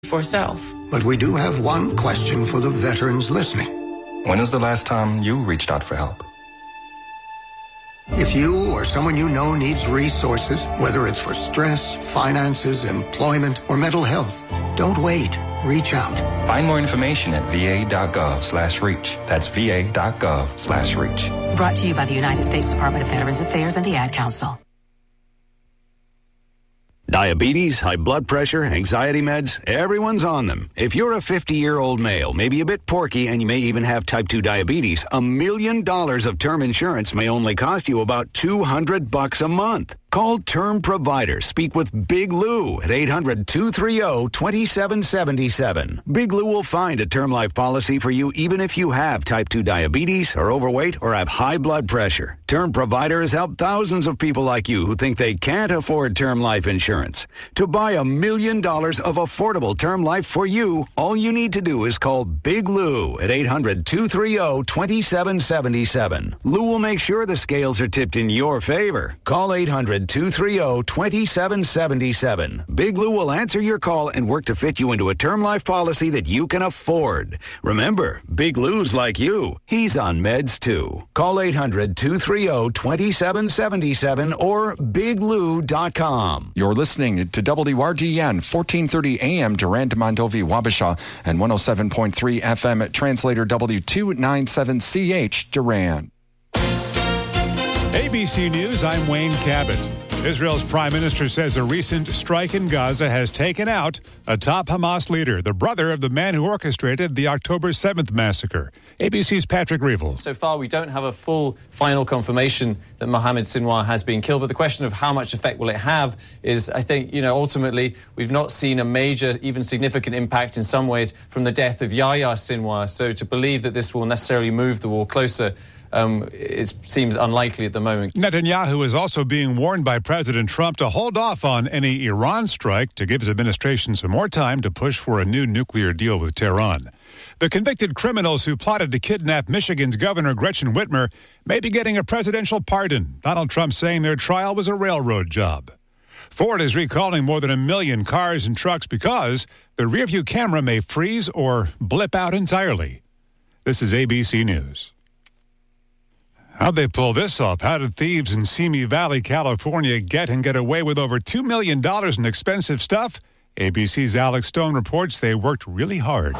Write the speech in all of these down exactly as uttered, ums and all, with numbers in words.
for self. But we do have one question for the veterans listening. When is the last time you reached out for help? If you or someone you know needs resources, whether it's for stress, finances, employment, or mental health, don't wait. Reach out. Find more information at va.gov slash reach. That's va.gov slash reach. Brought to you by the United States Department of Veterans Affairs and the Ad Council. Diabetes, high blood pressure, anxiety meds, everyone's on them. If you're a fifty-year-old male, maybe a bit porky, and you may even have type two diabetes, a million dollars of term insurance may only cost you about two hundred bucks a month. Call Term Provider. Speak with Big Lou at eight hundred, two three zero, two seven seven seven. Big Lou will find a term life policy for you even if you have type two diabetes, are overweight, or have high blood pressure. Term Provider has helped thousands of people like you who think they can't afford term life insurance. To buy a million dollars of affordable term life for you, all you need to do is call Big Lou at eight hundred, two three zero, two seven seven seven. Lou will make sure the scales are tipped in your favor. Call eight hundred, two three zero, two seven seven seven. Big Lou will answer your call and work to fit you into a term life policy that you can afford. Remember, Big Lou's like you. He's on meds too. Call eight hundred, two three zero, two seven seven seven or big lou dot com. You're listening to W R G N, fourteen thirty A M, Durand, Mondovi, Wabasha, and one oh seven point three F M translator W two ninety-seven C H, Durand. A B C News, I'm Wayne Cabot. Israel's prime minister says a recent strike in Gaza has taken out a top Hamas leader, the brother of the man who orchestrated the October seventh massacre. A B C's Patrick Reevell. So far, we don't have a full final confirmation that Mohammed Sinwar has been killed, but the question of how much effect will it have is, I think, you know, ultimately, we've not seen a major, even significant impact in some ways from the death of Yahya Sinwar. So to believe that this will necessarily move the war closer Um, it seems unlikely at the moment. Netanyahu is also being warned by President Trump to hold off on any Iran strike to give his administration some more time to push for a new nuclear deal with Tehran. The convicted criminals who plotted to kidnap Michigan's Governor Gretchen Whitmer may be getting a presidential pardon. Donald Trump saying their trial was a railroad job. Ford is recalling more than a million cars and trucks because the rearview camera may freeze or blip out entirely. This is A B C News. How'd they pull this off? How did thieves in Simi Valley, California get and get away with over two million dollars in expensive stuff? A B C's Alex Stone reports they worked really hard.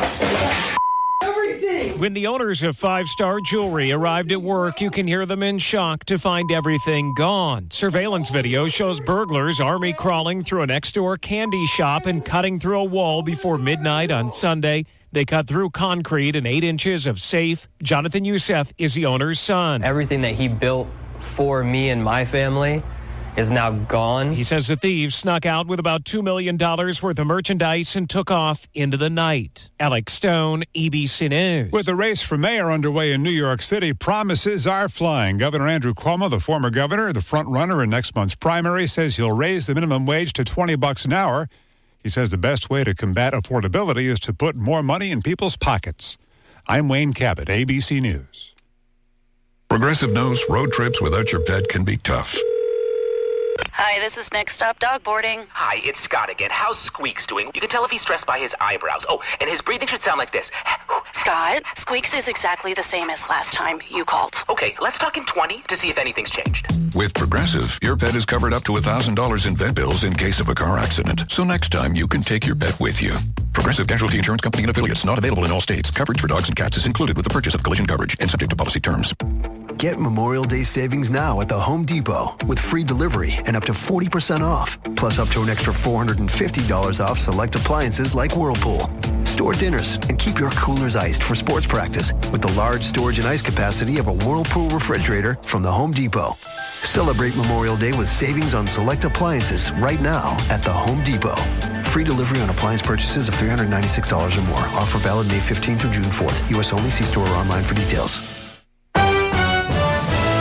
When the owners of Five Star Jewelry arrived at work, you can hear them in shock to find everything gone. Surveillance video shows burglars army crawling through a next-door candy shop and cutting through a wall before midnight on Sunday. They cut through concrete and eight inches of safe. Jonathan Youssef is the owner's son. Everything that he built for me and my family is now gone. He says the thieves snuck out with about two million dollars worth of merchandise and took off into the night. Alex Stone, A B C News. With the race for mayor underway in New York City, promises are flying. Governor Andrew Cuomo, the former governor, the front runner in next month's primary, says he'll raise the minimum wage to twenty bucks an hour. He says the best way to combat affordability is to put more money in people's pockets. I'm Wayne Cabot, A B C News. Progressive knows road trips without your pet can be tough. Hi, this is Next Stop Dog Boarding. Hi, it's Scott again. How's Squeaks doing? You can tell if he's stressed by his eyebrows. Oh, and his breathing should sound like this. Scott, Squeaks is exactly the same as last time you called. Okay, let's talk in twenty to see if anything's changed. With Progressive, your pet is covered up to one thousand dollars in vet bills in case of a car accident. So next time, you can take your pet with you. Progressive Casualty Insurance Company and affiliates. Not available in all states. Coverage for dogs and cats is included with the purchase of collision coverage and subject to policy terms. Get Memorial Day savings now at the Home Depot with free delivery and up to forty percent off. Plus up to an extra four hundred fifty dollars off select appliances like Whirlpool. Store dinners and keep your coolers iced for sports practice with the large storage and ice capacity of a Whirlpool refrigerator from the Home Depot. Celebrate Memorial Day with savings on select appliances right now at the Home Depot. Free delivery on appliance purchases of three hundred ninety-six dollars or more. Offer valid May fifteenth through June fourth. U S only. See store or online for details.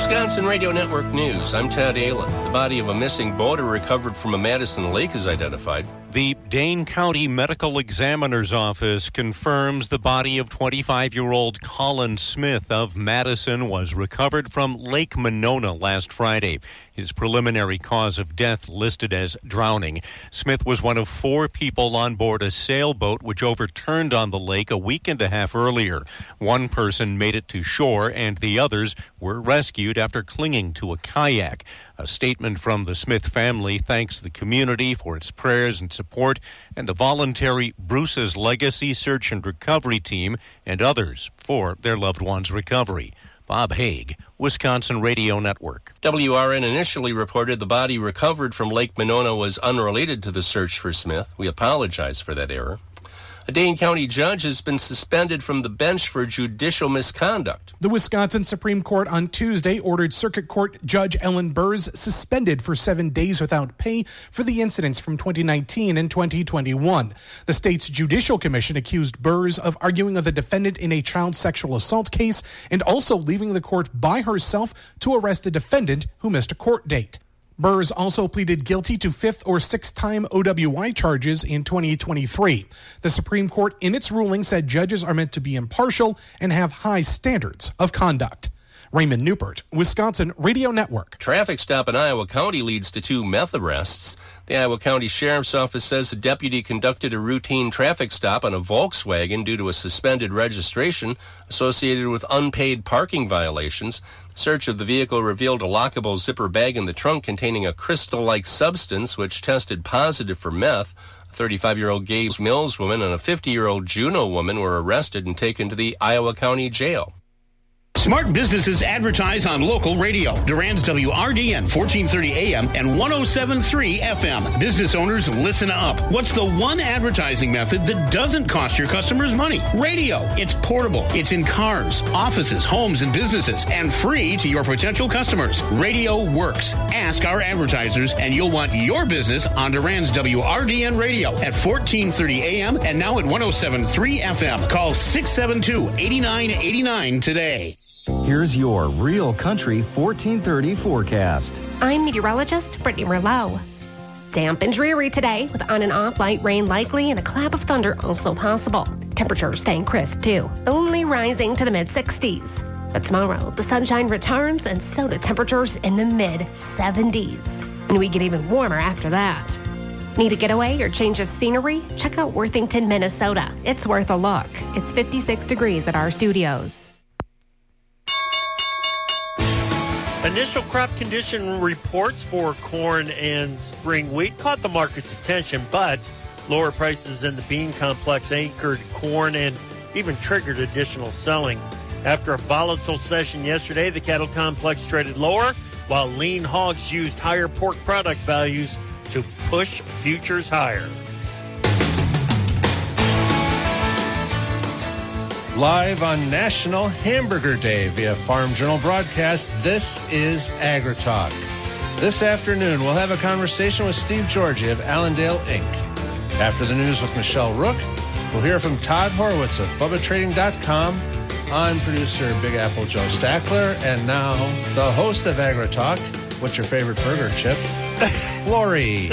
Wisconsin Radio Network News. I'm Tad Aylen. The body of a missing boater recovered from a Madison lake is identified. The Dane County Medical Examiner's Office confirms the body of twenty-five-year-old Colin Smith of Madison was recovered from Lake Monona last Friday. His preliminary cause of death listed as drowning. Smith was one of four people on board a sailboat which overturned on the lake a week and a half earlier. One person made it to shore and the others were rescued after clinging to a kayak. A statement from the Smith family thanks the community for its prayers and support and the voluntary Bruce's Legacy Search and Recovery Team and others for their loved one's recovery. Bob Haig, Wisconsin Radio Network. W R N initially reported the body recovered from Lake Monona was unrelated to the search for Smith. We apologize for that error. A Dane County judge has been suspended from the bench for judicial misconduct. The Wisconsin Supreme Court on Tuesday ordered Circuit Court Judge Ellen Burrs suspended for seven days without pay for the incidents from twenty nineteen and twenty twenty-one. The state's Judicial Commission accused Burrs of arguing with a defendant in a child sexual assault case and also leaving the court by herself to arrest a defendant who missed a court date. Burrs also pleaded guilty to fifth or sixth time O W I charges in twenty twenty-three. The Supreme Court in its ruling said judges are meant to be impartial and have high standards of conduct. Raymond Newport, Wisconsin Radio Network. Traffic stop in Iowa County leads to two meth arrests. The Iowa County Sheriff's Office says the deputy conducted a routine traffic stop on a Volkswagen due to a suspended registration associated with unpaid parking violations. Search of the vehicle revealed a lockable zipper bag in the trunk containing a crystal-like substance which tested positive for meth. A thirty-five-year-old Gabe Mills woman and a fifty-year-old Juneau woman were arrested and taken to the Iowa County Jail. Smart businesses advertise on local radio. Durand's W R D N fourteen thirty A M and one oh seven point three F M. Business owners, listen up. What's the one advertising method that doesn't cost your customers money? Radio. It's portable. It's in cars, offices, homes, and businesses, and free to your potential customers. Radio works. Ask our advertisers, and you'll want your business on Durand's W R D N radio at fourteen thirty A M and now at one oh seven point three F M. Call six seven two, eight nine eight nine today. Here's your Real Country fourteen thirty forecast. I'm meteorologist Brittany Merlot. Damp and dreary today with on and off light rain likely and a clap of thunder also possible. Temperatures staying crisp too, only rising to the mid sixties. But tomorrow, the sunshine returns and so do temperatures in the mid seventies. And we get even warmer after that. Need a getaway or change of scenery? Check out Worthington, Minnesota. It's worth a look. It's fifty-six degrees at our studios. Initial crop condition reports for corn and spring wheat caught the market's attention, but lower prices in the bean complex anchored corn and even triggered additional selling. After a volatile session yesterday, the cattle complex traded lower, while lean hogs used higher pork product values to push futures higher. Live on National Hamburger Day via Farm Journal broadcast, this is AgriTalk. This afternoon, we'll have a conversation with Steve Georgie of Allendale, Incorporated. After the news with Michelle Rook, we'll hear from Todd Horwitz of Bubba Trading dot com. I'm producer Big Apple Joe Stackler, and now the host of AgriTalk. What's your favorite burger, Chip? Lori.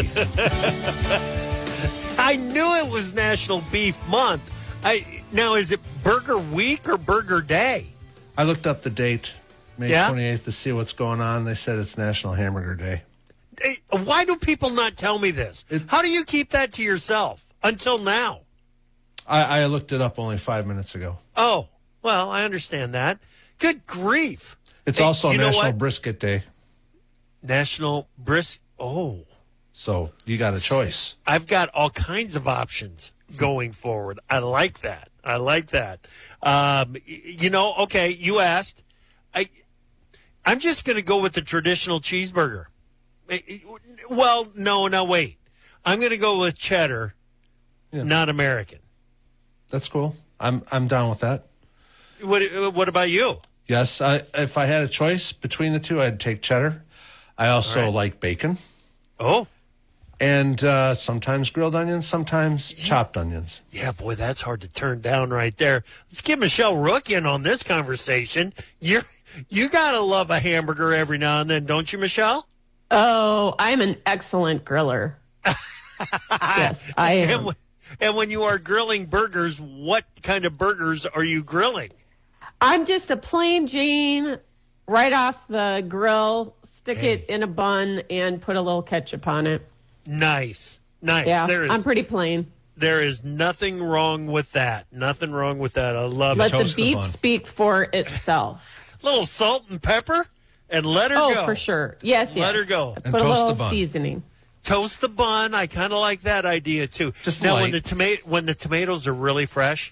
I knew it was National Beef Month. I now, is it Burger Week or Burger Day? I looked up the date, May yeah? twenty-eighth, to see what's going on. They said it's National Hamburger Day. Hey, why do people not tell me this? It, How do you keep that to yourself until now? I, I looked it up only five minutes ago. Oh, well, I understand that. Good grief. It's hey, also National Brisket Day. National Bris... Oh. So you got a choice. I've got all kinds of options going forward. I like that. I like that. Um, you know, okay, you asked. I, I'm just going to go with the traditional cheeseburger. Well, no, no, wait. I'm going to go with cheddar, yeah. Not American. That's cool. I'm I'm down with that. What What about you? Yes, I, if I had a choice between the two, I'd take cheddar. I also right. like bacon. Oh. And uh, sometimes grilled onions, sometimes yeah. chopped onions. Yeah, boy, that's hard to turn down right there. Let's get Michelle Rook in on this conversation. You're, you got to love a hamburger every now and then, don't you, Michelle? Oh, I'm an excellent griller. Yes, I am. And when, and when you are grilling burgers, what kind of burgers are you grilling? I'm just a plain Jane, right off the grill, stick hey. it in a bun, and put a little ketchup on it. Nice. Nice. Yeah, there is, I'm pretty plain. There is nothing wrong with that. Nothing wrong with that. I love let it. Let the beef the speak for itself. Little salt and pepper, and let her oh, go. Oh, for sure. Yes, yes. Let her go. And put a little seasoning. Toast the bun. I kind of like that idea, too. Just now, light. when the, toma- when the tomatoes are really fresh,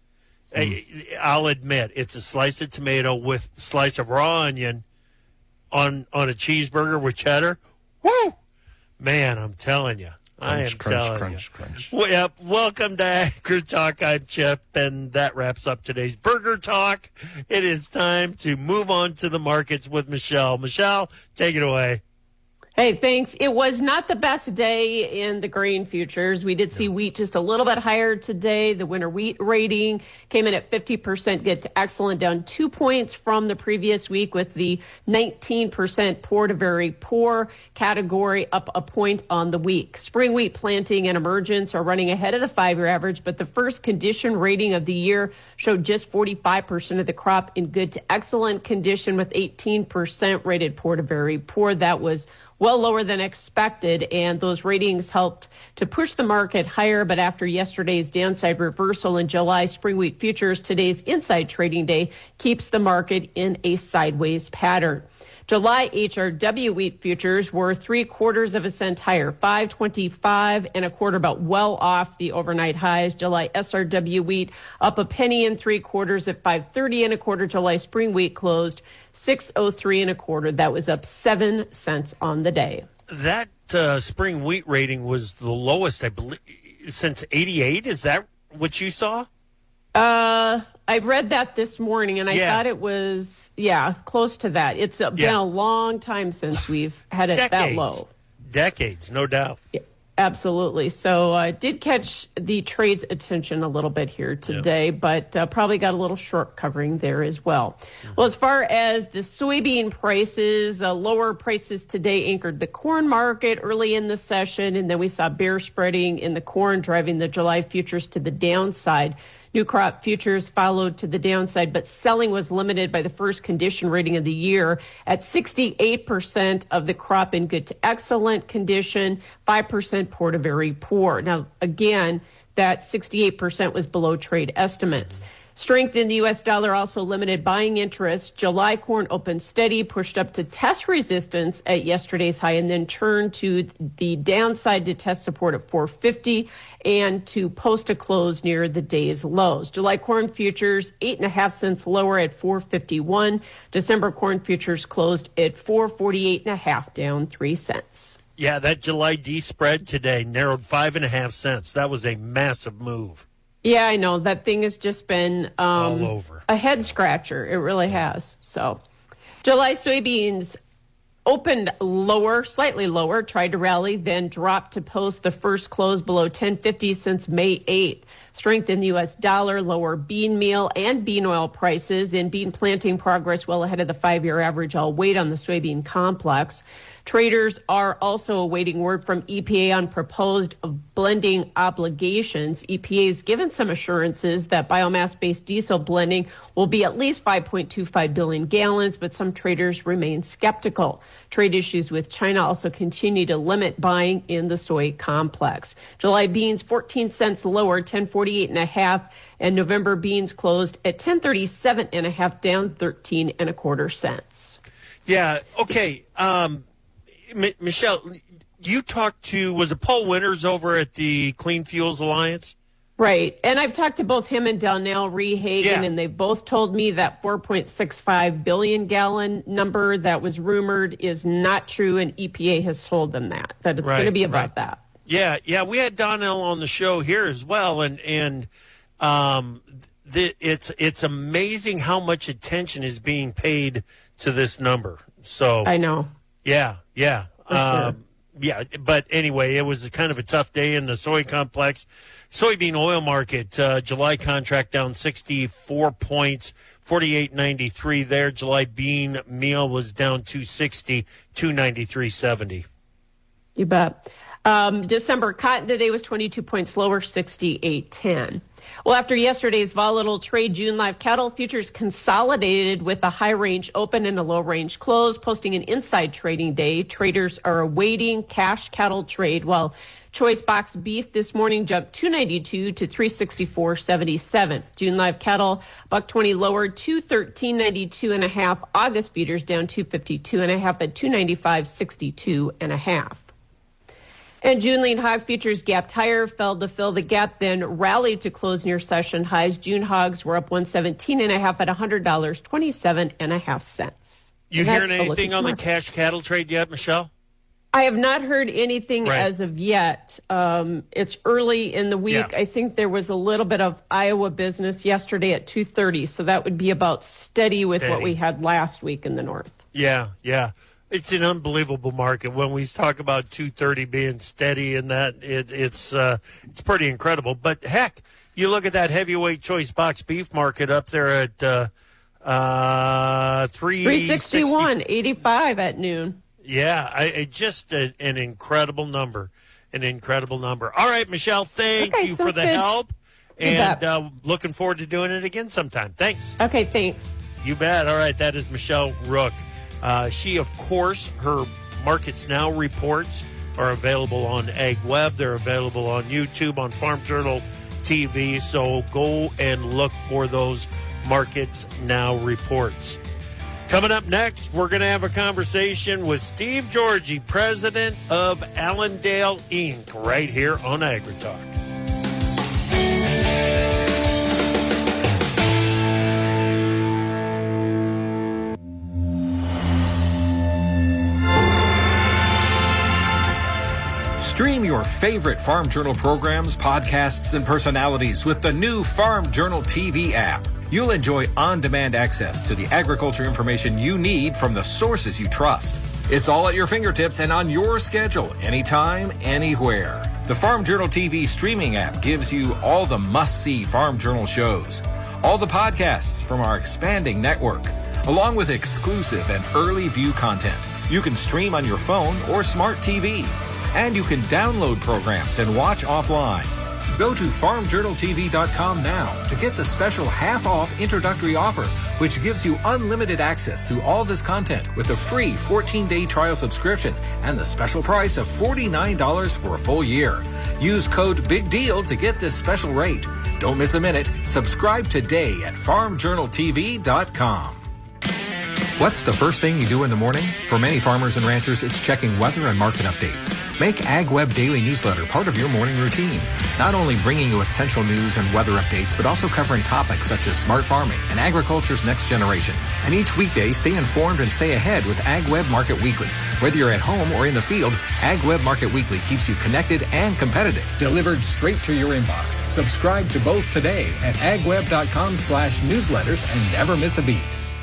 mm. I'll admit, it's a slice of tomato with a slice of raw onion on, on a cheeseburger with cheddar. Woo! Man, I'm telling you. Crunch, I am crunch, telling crunch, you. crunch. Well, yep. Welcome to Agri Talk. I'm Chip, and that wraps up today's Burger Talk. It is time to move on to the markets with Michelle. Michelle, take it away. Hey, thanks. It was not the best day in the grain futures. We did see wheat just a little bit higher today. The winter wheat rating came in at fifty percent good to excellent, down two points from the previous week, with the nineteen percent poor to very poor category up a point on the week. Spring wheat planting and emergence are running ahead of the five-year average, but the first condition rating of the year showed just forty-five percent of the crop in good to excellent condition, with eighteen percent rated poor to very poor. That was well lower than expected, and those ratings helped to push the market higher. But after yesterday's downside reversal in July spring wheat futures, today's inside trading day keeps the market in a sideways pattern. July H R W wheat futures were three quarters of a cent higher, five twenty-five and a quarter, about well off the overnight highs. July S R W wheat up a penny and three quarters at five thirty and a quarter. July spring wheat closed six oh three and a quarter. That was up seven cents on the day. That uh, spring wheat rating was the lowest, I believe, since eighty-eight. Is that what you saw? Uh, I read that this morning, and I yeah. thought it was, yeah, close to that. It's been yeah. a long time since we've had it that low. Decades, no doubt. Yeah, absolutely. So I uh, did catch the trade's attention a little bit here today, yep. but uh, probably got a little short covering there as well. Mm-hmm. Well, as far as the soybean prices, uh, lower prices today anchored the corn market early in the session, and then we saw bear spreading in the corn, driving the July futures to the downside. New crop futures followed to the downside, but selling was limited by the first condition rating of the year at sixty-eight percent of the crop in good to excellent condition, five percent poor to very poor. Now, again, that sixty-eight percent was below trade estimates. Strength in the U S dollar also limited buying interest. July corn opened steady, pushed up to test resistance at yesterday's high, and then turned to the downside to test support at four fifty and to post a close near the day's lows. July corn futures eight and a half cents lower at four fifty-one. December corn futures closed at four forty-eight and a half, down three cents. Yeah, that July D spread today narrowed five and a half cents. That was a massive move. Yeah, I know. That thing has just been um, all over. A head scratcher. It really has. So, July soybeans opened lower, slightly lower, tried to rally, then dropped to post the first close below ten fifty since May eighth. Strength in the U S dollar, lower bean meal and bean oil prices, and bean planting progress well ahead of the five-year average all weight on the soybean complex. Traders are also awaiting word from E P A on proposed blending obligations. E P A has given some assurances that biomass-based diesel blending will be at least five point two five billion gallons, but some traders remain skeptical. Trade issues with China also continue to limit buying in the soy complex. July beans fourteen cents lower, ten forty-eight and a half, and November beans closed at ten thirty-seven and a half, down thirteen and a quarter cents. Yeah. Okay. Um, M- Michelle, you talked to, was it Paul Winters over at the Clean Fuels Alliance? Right. And I've talked to both him and Donnell Rehagen, yeah. and they both told me that four point six five billion gallon number that was rumored is not true, and E P A has told them that, that it's right, going to be about right. that. Yeah, yeah. We had Donnell on the show here as well, and, and um, the, it's, it's amazing how much attention is being paid to this number. So I know. Yeah, yeah. Um, yeah, but anyway, it was kind of a tough day in the soy complex. Soybean oil market, uh, July contract down sixty-four points, forty-eight ninety-three there. July bean meal was down two sixty, two ninety-three seventy. You bet. Um, December cotton today was twenty-two points lower, sixty-eight ten. Well, after yesterday's volatile trade, June live cattle futures consolidated with a high range open and a low range close, posting an inside trading day. Traders are awaiting cash cattle trade, while choice box beef this morning jumped two ninety-two to three sixty-four seventy-seven. June live cattle buck twenty lower, two thirteen ninety-two and a half. August feeders down two fifty-two and a half at two ninety-five sixty-two and a half. And June lean hog futures gapped higher, fell to fill the gap, then rallied to close near session highs. June hogs were up one seventeen and a half at one hundred dollars and twenty-seven and a half cents. You hearing anything on the cash cattle trade yet, Michelle? I have not heard anything Right. as of yet. Um, it's early in the week. Yeah. I think there was a little bit of Iowa business yesterday at two thirty, so that would be about steady with what Steady. we had last week in the north. Yeah, yeah. It's an unbelievable market. When we talk about two thirty being steady and that, it, it's uh, it's pretty incredible. But heck, you look at that heavyweight choice box beef market up there at uh, uh, three sixty-one eighty-five at noon. Yeah, I, it just a, an incredible number, an incredible number. All right, Michelle, thank Okay, you for sounds the good. help, You and bet. uh, looking forward to doing it again sometime. Thanks. Okay, thanks. You bet. All right, that is Michelle Rook. Uh, she, of course, her Markets Now reports are available on AgWeb. They're available on YouTube, on Farm Journal T V. So go and look for those Markets Now reports. Coming up next, we're going to have a conversation with Steve Georgie, president of Allendale Incorporated, right here on AgriTalk. Stream your favorite Farm Journal programs, podcasts, and personalities with the new Farm Journal T V app. You'll enjoy on-demand access to the agriculture information you need from the sources you trust. It's all at your fingertips and on your schedule, anytime, anywhere. The Farm Journal T V streaming app gives you all the must-see Farm Journal shows, all the podcasts from our expanding network, along with exclusive and early view content. You can stream on your phone or smart T V. And you can download programs and watch offline. Go to farm journal t v dot com now to get the special half-off introductory offer, which gives you unlimited access to all this content with a free fourteen-day trial subscription and the special price of forty-nine dollars for a full year. Use code BIGDEAL to get this special rate. Don't miss a minute. Subscribe today at farm journal t v dot com. What's the first thing you do in the morning? For many farmers and ranchers, it's checking weather and market updates. Make AgWeb Daily Newsletter part of your morning routine. Not only bringing you essential news and weather updates, but also covering topics such as smart farming and agriculture's next generation. And each weekday, stay informed and stay ahead with AgWeb Market Weekly. Whether you're at home or in the field, AgWeb Market Weekly keeps you connected and competitive. Delivered straight to your inbox. Subscribe to both today at agweb dot com slash newsletters and never miss a beat.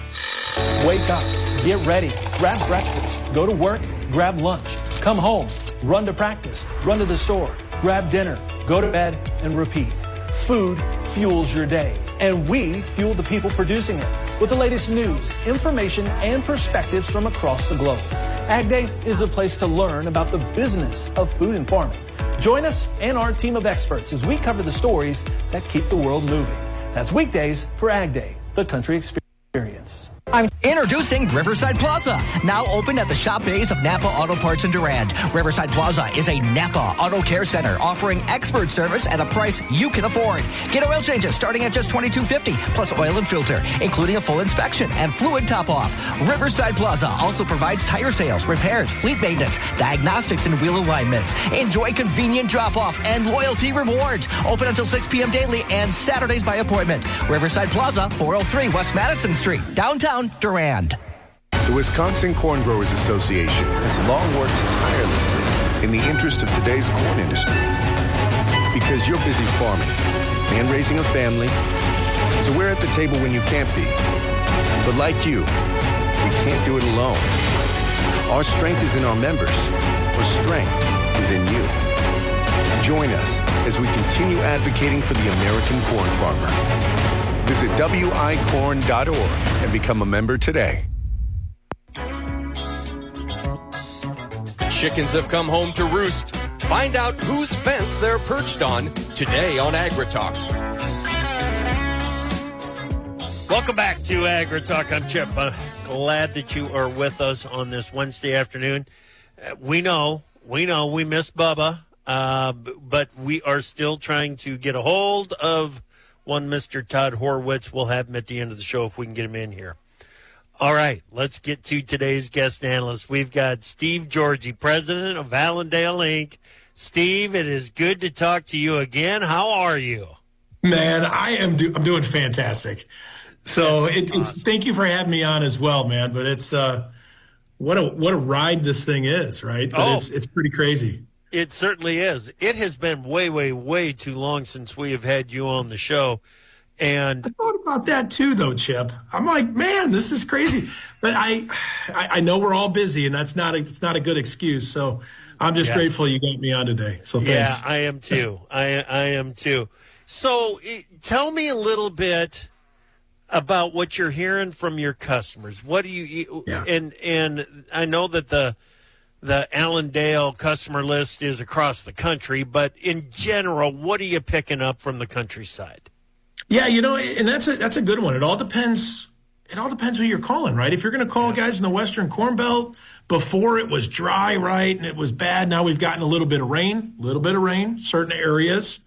Wake up, get ready, grab breakfast, go to work, grab lunch, come home, run to practice, run to the store, grab dinner, go to bed, and repeat. Food fuels your day, and we fuel the people producing it with the latest news, information, and perspectives from across the globe. Ag Day is a place to learn about the business of food and farming. Join us and our team of experts as we cover the stories that keep the world moving. That's weekdays for Ag Day, the country experience. I'm introducing Riverside Plaza, now open at the shop bays of Napa Auto Parts in Durand. Riverside Plaza is a Napa Auto Care Center offering expert service at a price you can afford. Get oil changes starting at just twenty-two fifty, plus oil and filter, including a full inspection and fluid top-off. Riverside Plaza also provides tire sales, repairs, fleet maintenance, diagnostics, and wheel alignments. Enjoy convenient drop-off and loyalty rewards. Open until six p.m. daily and Saturdays by appointment. Riverside Plaza, four oh three West Madison Street, downtown Durand. The Wisconsin Corn Growers Association has long worked tirelessly in the interest of today's corn industry. Because you're busy farming and raising a family, so we're at the table when you can't be. But like you, we can't do it alone. Our strength is in our members, or strength is in you. Join us as we continue advocating for the American corn farmer. Visit W I corn dot org and become a member today. Chickens have come home to roost. Find out whose fence they're perched on today on AgriTalk. Welcome back to AgriTalk. I'm Chip. Uh, glad that you are with us on this Wednesday afternoon. Uh, we know, we know we miss Bubba, uh, but we are still trying to get a hold of one Mister Todd Horwitz. We'll have him at the end of the show if we can get him in here. All right, let's get to today's guest analyst. We've got Steve Georgie, president of Allendale Incorporated. Steve, it is good to talk to you again. How are you? Man, I am do- I'm doing fantastic. So it, awesome. it's thank you for having me on as well, man. But it's uh, what a what a ride this thing is, right? But oh, it's it's pretty crazy. It certainly is. It has been way, way, way too long since we have had you on the show. And I thought about that too, though, Chip. I'm like, man, this is crazy. But I, I, I know we're all busy, and that's not a, it's not a good excuse. So I'm just yeah. grateful you got me on today. So thanks. Yeah, I am too. I, I am too. So tell me a little bit about what you're hearing from your customers. What do you yeah. and and I know that the the Allendale customer list is across the country, but in general, what are you picking up from the countryside? Yeah, you know, and that's a that's a good one. It all depends. It all depends who you're calling, right? If you're going to call guys in the Western Corn Belt, before it was dry, right, and it was bad. Now we've gotten a little bit of rain, a little bit of rain, certain areas.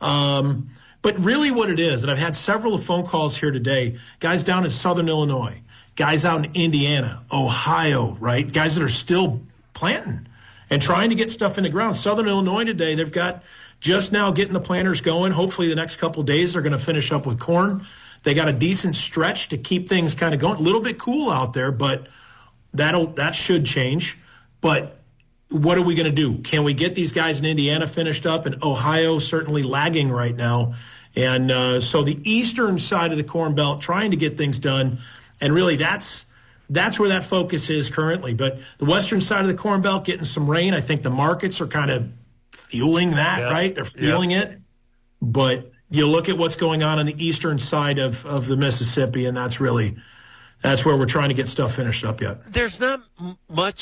Um, but really, what it is, and I've had several of phone calls here today. Guys down in Southern Illinois, guys out in Indiana, Ohio, right? Guys that are still planting and trying to get stuff in the ground. Southern Illinois today, they've got. Just now getting the planters going. Hopefully the next couple of days they're going to finish up with corn. They got a decent stretch to keep things kind of going. A little bit cool out there, but that'll that should change. But what are we going to do? Can we get these guys in Indiana finished up? And Ohio certainly lagging right now. And uh, so the eastern side of the Corn Belt trying to get things done. And really that's that's where that focus is currently. But the western side of the Corn Belt getting some rain. I think the markets are kind of fueling that, yeah. right? They're fueling yeah. it. But you look at what's going on on the eastern side of, of the Mississippi, and that's really that's where we're trying to get stuff finished up yet. There's not much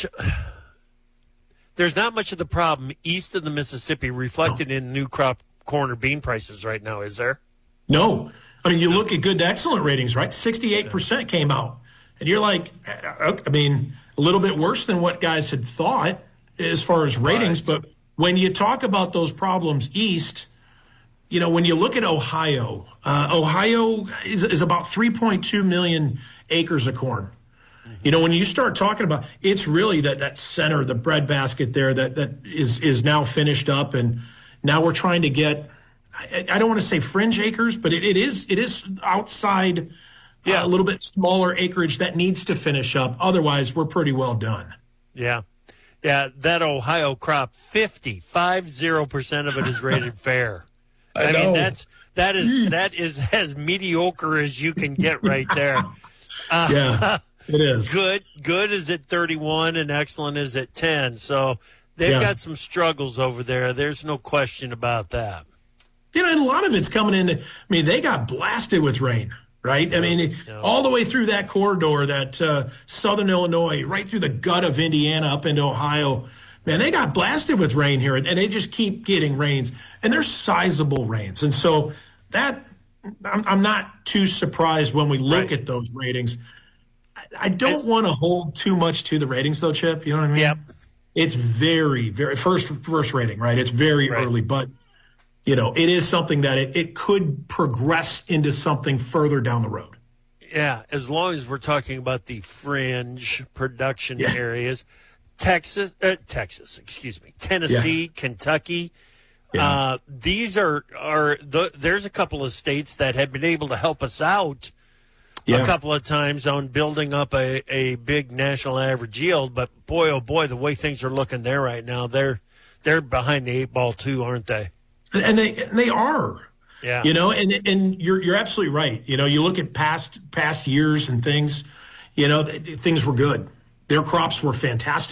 there's not much of the problem east of the Mississippi reflected no. in new crop corn or bean prices right now, is there? No. I mean, you look at good to excellent ratings, right? sixty-eight percent came out. And you're like, I mean, a little bit worse than what guys had thought as far as ratings, right. but when you talk about those problems east, you know, when you look at Ohio, uh, Ohio is, is about three point two million acres of corn. Mm-hmm. You know, when you start talking about, it's really that, that center, the breadbasket there that, that is, is now finished up. And now we're trying to get, I, I don't want to say fringe acres, but it, it is it is outside yeah. uh, a little bit smaller acreage that needs to finish up. Otherwise, we're pretty well done. Yeah. Yeah, that Ohio crop, fifty, five zero percent of it is rated fair. I, I mean, that's that is that is as mediocre as you can get right there. Uh, yeah, it is. Good, good is at thirty-one, and excellent is at ten. So they've yeah. got some struggles over there. There's no question about that. You know, and a lot of it's coming in. I mean, they got blasted with rain. Right? I mean, no. all the way through that corridor, that uh, southern Illinois, right through the gut of Indiana up into Ohio. Man, they got blasted with rain here, and they just keep getting rains. And they're sizable rains. And so that I'm, I'm not too surprised when we look right. at those ratings. I, I don't want to hold too much to the ratings, though, Chip. You know what I mean? Yep. It's very, very first, first rating, right? It's very right. early, but you know, it is something that it, it could progress into something further down the road. Yeah, as long as we're talking about the fringe production yeah. areas, Texas, uh, Texas, excuse me, Tennessee, yeah. Kentucky. Yeah. Uh, these are are the, there's a couple of states that have been able to help us out yeah. a couple of times on building up a, a big national average yield. But boy, oh boy, the way things are looking there right now, they're they're behind the eight ball too, aren't they? And they and they are, yeah. You know, and and you're you're absolutely right. You know, you look at past past years and things. You know, th- things were good. Their crops were fantastic,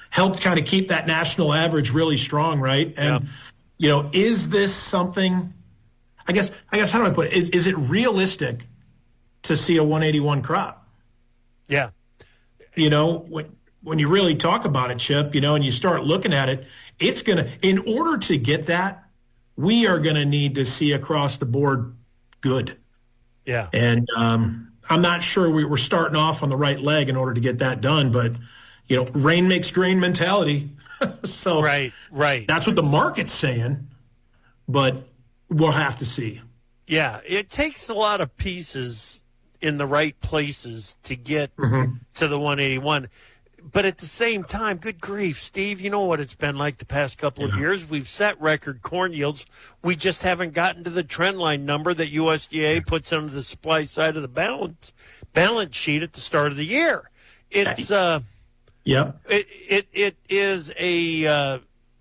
helped kind of keep that national average really strong, right? And, yeah. you know, is this something, I guess, I guess, how do I put it? Is, is it realistic to see a one eighty-one crop? Yeah. You know, when, when you really talk about it, Chip, you know, and you start looking at it, it's going to, in order to get that, we are going to need to see across the board good. Yeah. And um, I'm not sure we were starting off on the right leg in order to get that done, but, you know, rain makes grain mentality. So right, right. That's what the market's saying, but we'll have to see. Yeah, it takes a lot of pieces in the right places to get mm-hmm. to the one eighty-one. But at the same time, good grief, Steve, you know what it's been like the past couple of yeah. years. We've set record corn yields. We just haven't gotten to the trend line number that U S D A puts on the supply side of the balance balance sheet at the start of the year. It's uh, yeah, it it it is a uh,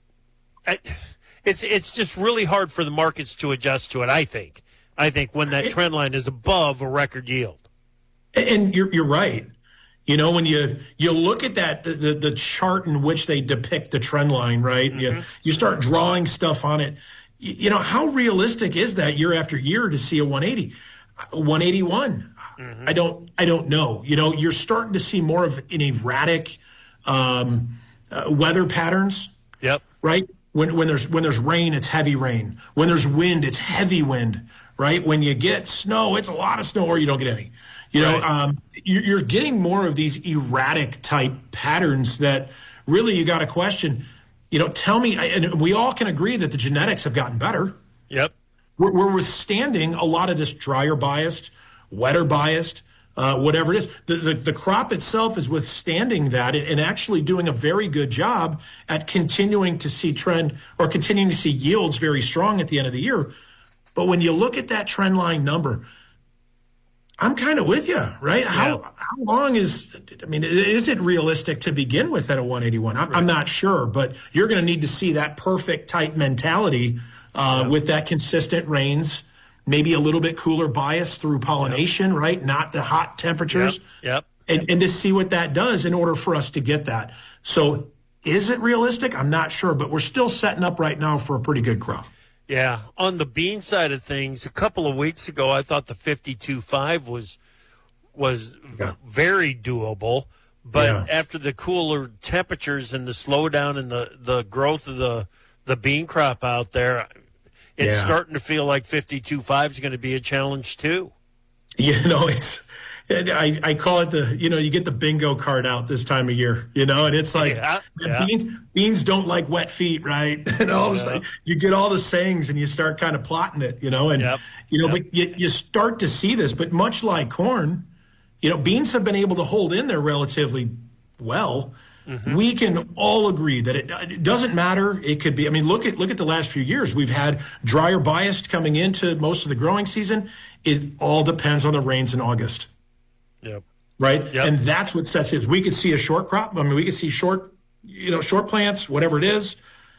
it's it's just really hard for the markets to adjust to it. I think I think when that trend line is above a record yield. And you're you're right. You know, when you you look at that the the chart in which they depict the trend line, right? Mm-hmm. You you start drawing stuff on it. You, you know, how realistic is that year after year to see a one eighty, one eighty-one? Mm-hmm. I don't I don't know. You know, you're starting to see more of an erratic um, uh, weather patterns. Yep. Right. When when there's when there's rain, it's heavy rain. When there's wind, it's heavy wind. Right. When you get snow, it's a lot of snow, or you don't get any. You know, right. um, you're getting more of these erratic type patterns that really you got to question. You know, tell me, and we all can agree that the genetics have gotten better. Yep. We're, we're withstanding a lot of this drier biased, wetter biased, uh, whatever it is. The, the, the crop itself is withstanding that and, and actually doing a very good job at continuing to see trend or continuing to see yields very strong at the end of the year. But when you look at that trend line number, I'm kind of with you, right? Yeah. How how long is, I mean, is it realistic to begin with at a one eighty-one? I'm, right. I'm not sure, but you're going to need to see that perfect type mentality uh, yeah. with that consistent rains, maybe a little bit cooler bias through pollination, yeah. right? Not the hot temperatures. Yep. yep. And, and to see what that does in order for us to get that. So is it realistic? I'm not sure, but we're still setting up right now for a pretty good crop. Yeah, on the bean side of things, a couple of weeks ago, I thought the fifty-two five was was yeah. very doable. But yeah. after the cooler temperatures and the slowdown in the, the growth of the, the bean crop out there, it's yeah. starting to feel like fifty-two five is going to be a challenge too. You know, it's I, I call it the, you know, you get the bingo card out this time of year, you know, and it's like yeah, yeah. beans beans don't like wet feet, right? And all yeah. of a sudden you get all the sayings and you start kind of plotting it, you know, and, yep. you know, yep. but you, you start to see this, but much like corn, you know, beans have been able to hold in there relatively well. Mm-hmm. We can all agree that it, it doesn't matter. It could be, I mean, look at, look at the last few years. We've had drier biased coming into most of the growing season. It all depends on the rains in August. Yep. Right. Yep. And that's what sets it. We could see a short crop. I mean, we could see short, you know, short plants, whatever it is.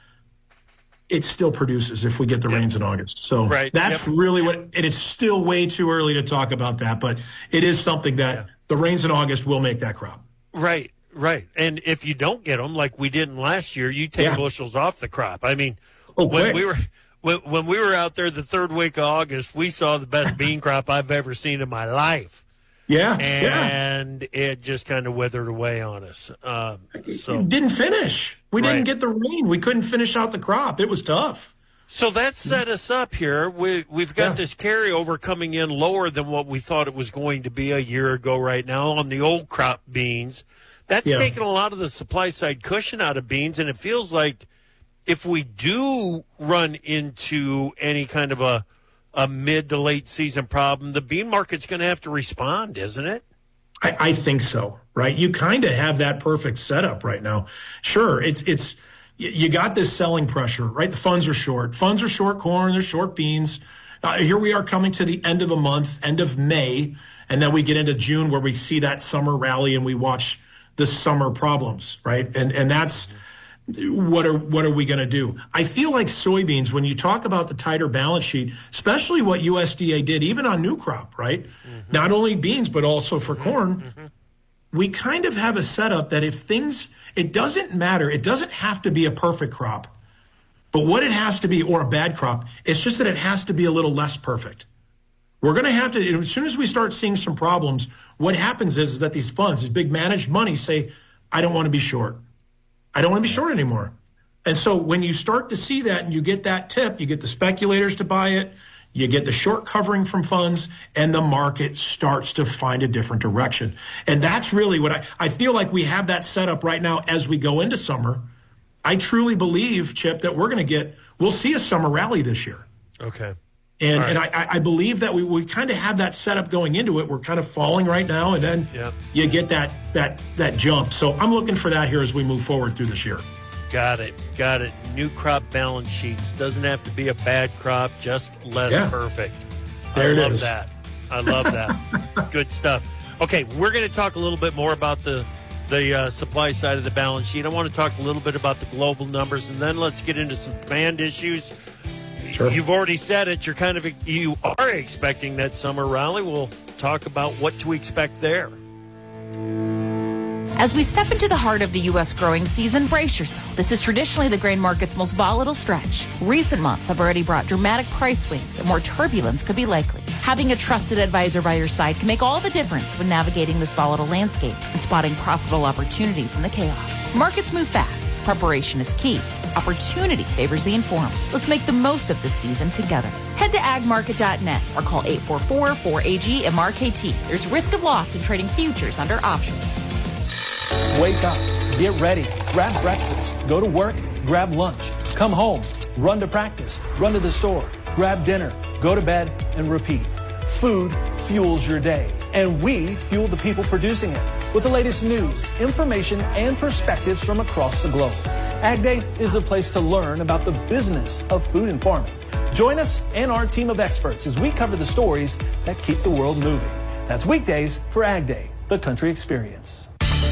It still produces if we get the yep. rains in August. So right. that's yep. really what it is. Still way too early to talk about that, but it is something that yeah. the rains in August will make that crop. Right. Right. And if you don't get them like we didn't last year, you take yeah. bushels off the crop. I mean, oh, when quick. we were when, when we were out there the third week of August, we saw the best bean crop I've ever seen in my life. Yeah, and yeah. it just kind of withered away on us. Um, so it didn't finish. We right. didn't get the rain. We couldn't finish out the crop. It was tough. So that set us up here. We, we've got yeah. this carryover coming in lower than what we thought it was going to be a year ago right now on the old crop beans. That's yeah. taken a lot of the supply side cushion out of beans, and it feels like if we do run into any kind of a a mid to late season problem, the bean market's going to have to respond, isn't it? I, I think so, right? You kind of have that perfect setup right now. Sure, it's it's you got this selling pressure, right? The funds are short. Funds are short corn, they're short beans. Uh, here we are coming to the end of a month, end of May, and then we get into June where we see that summer rally and we watch the summer problems, right? And and that's what are what are we going to do? I feel like soybeans, when you talk about the tighter balance sheet, especially what U S D A did, even on new crop, right? Mm-hmm. Not only beans, but also for mm-hmm. corn, mm-hmm. we kind of have a setup that if things, it doesn't matter. It doesn't have to be a perfect crop. But what it has to be, or a bad crop, it's just that it has to be a little less perfect. We're going to have to, as soon as we start seeing some problems, what happens is, is that these funds, these big managed money say, I don't want to be short. I don't want to be short anymore. And so when you start to see that and you get that tip, you get the speculators to buy it, you get the short covering from funds, and the market starts to find a different direction. And that's really what I, I feel like we have that set up right now as we go into summer. I truly believe, Chip, that we're going to get, we'll see a summer rally this year. Okay. And right. and I, I believe that we, we kind of have that set up going into it. We're kind of falling right now, and then yep. you get that that that jump. So I'm looking for that here as we move forward through this year. Got it. Got it. New crop balance sheets. Doesn't have to be a bad crop, just less Yeah. perfect. There I it love is. that. I love that. Good stuff. Okay, we're going to talk a little bit more about the the uh, supply side of the balance sheet. I want to talk a little bit about the global numbers, and then let's get into some demand issues. Sure. You've already said it. You're kind of you are expecting that summer rally. We'll talk about what to expect there. As we step into the heart of the U S growing season, brace yourself. This is traditionally the grain market's most volatile stretch. Recent months have already brought dramatic price swings, and more turbulence could be likely. Having a trusted advisor by your side can make all the difference when navigating this volatile landscape and spotting profitable opportunities in the chaos. Markets move fast. Preparation is key. Opportunity favors the informed. Let's make the most of this season together. Head to ag market dot net or call eight four four, four A G M R K T. There's risk of loss in trading futures under options. Wake up, get ready, grab breakfast, go to work, grab lunch, come home, run to practice, run to the store, grab dinner, go to bed, and repeat. Food fuels your day, and we fuel the people producing it with the latest news, information, and perspectives from across the globe. Ag Day is a place to learn about the business of food and farming. Join us and our team of experts as we cover the stories that keep the world moving. That's weekdays for Ag Day, the country experience.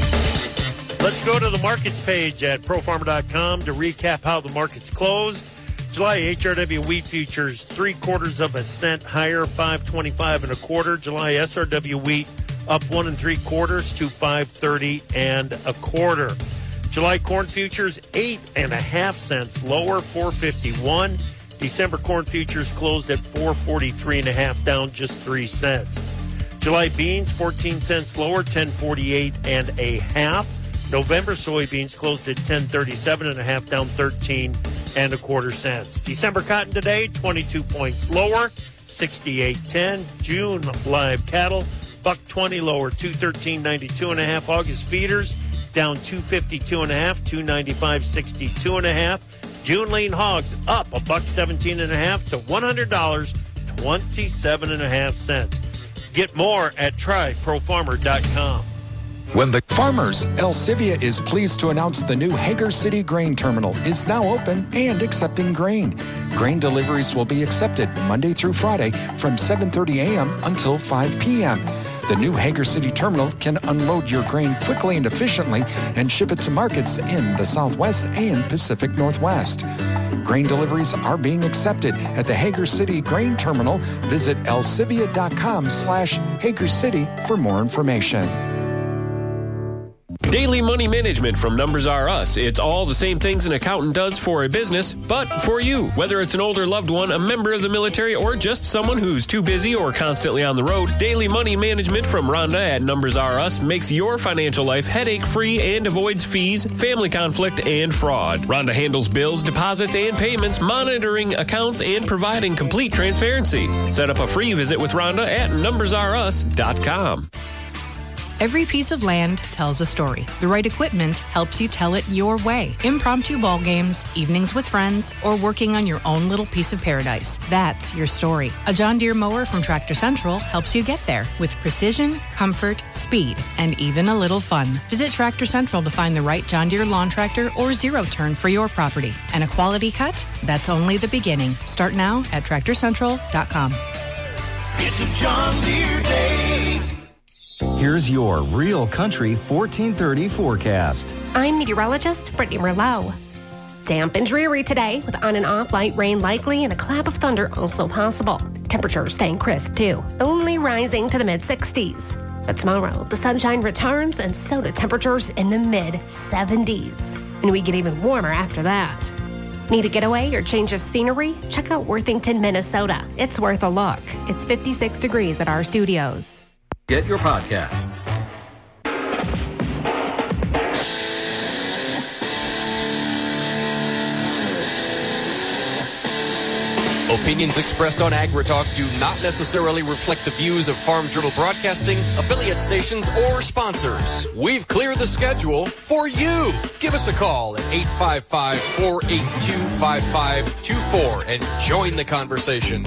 Let's go to the markets page at pro farmer dot com to recap how the markets closed. July H R W wheat futures three quarters of a cent higher, five twenty-five and a quarter. July S R W wheat up one and three quarters to five thirty and a quarter. July corn futures eight and a half cents lower, four fifty-one. December corn futures closed at four forty-three and a half, down just three cents. July beans fourteen cents lower, ten forty-eight and a half. November soybeans closed at ten thirty-seven and a half, down thirteen and a quarter cents. December cotton today, twenty-two points lower, sixty-eight ten. June live cattle, buck twenty lower, two thirteen ninety-two and a half. August feeders down two fifty-two and a half, two ninety-five sixty-two and a half. June lean hogs up a buck seventeen and a half to one hundred dollars twenty-seven and a half cents. Get more at try pro farmer dot com. When the farmers, Elsivia is pleased to announce the new Hager City Grain Terminal is now open and accepting grain. Grain deliveries will be accepted Monday through Friday from seven thirty a.m. until five p.m. The new Hager City Terminal can unload your grain quickly and efficiently and ship it to markets in the Southwest and Pacific Northwest. Grain deliveries are being accepted at the Hager City Grain Terminal. Visit elsivia dot com slash Hager City for more information. Daily money management from Numbers R Us. It's all the same things an accountant does for a business, but for you. Whether it's an older loved one, a member of the military, or just someone who's too busy or constantly on the road, daily money management from Rhonda at Numbers R Us makes your financial life headache-free and avoids fees, family conflict, and fraud. Rhonda handles bills, deposits, and payments, monitoring accounts, and providing complete transparency. Set up a free visit with Rhonda at numbers r us dot com. Every piece of land tells a story. The right equipment helps you tell it your way. Impromptu ball games, evenings with friends, or working on your own little piece of paradise. That's your story. A John Deere mower from Tractor Central helps you get there with precision, comfort, speed, and even a little fun. Visit Tractor Central to find the right John Deere lawn tractor or zero turn for your property. And a quality cut? That's only the beginning. Start now at tractor central dot com. It's a John Deere day. Here's your Real Country fourteen thirty forecast. I'm meteorologist Brittany Merlot. Damp and dreary today with on and off light rain likely and a clap of thunder also possible. Temperatures staying crisp too, only rising to the mid sixties. But tomorrow, the sunshine returns and so do temperatures in the mid seventies. And we get even warmer after that. Need a getaway or change of scenery? Check out Worthington, Minnesota. It's worth a look. It's fifty-six degrees at our studios. Get your podcasts. Opinions expressed on AgriTalk do not necessarily reflect the views of Farm Journal Broadcasting, affiliate stations, or sponsors. We've cleared the schedule for you. Give us a call at eight five five, four eight two, five five two four and join the conversation.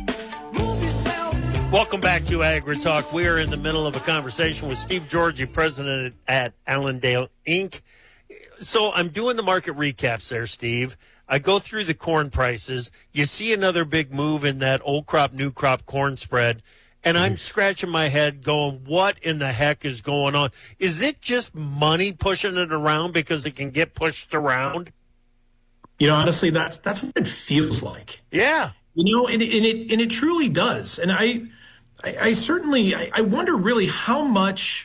Welcome back to AgriTalk. We are in the middle of a conversation with Steve Georgie, president at Allendale Incorporated. So I'm doing the market recaps there, Steve. I go through the corn prices. You see another big move in that old crop, new crop corn spread. And I'm scratching my head going, what in the heck is going on? Is it just money pushing it around because it can get pushed around? You know, honestly, that's that's what it feels like. Yeah. You know, and, and it and it truly does. And I I, I certainly I, I wonder really how much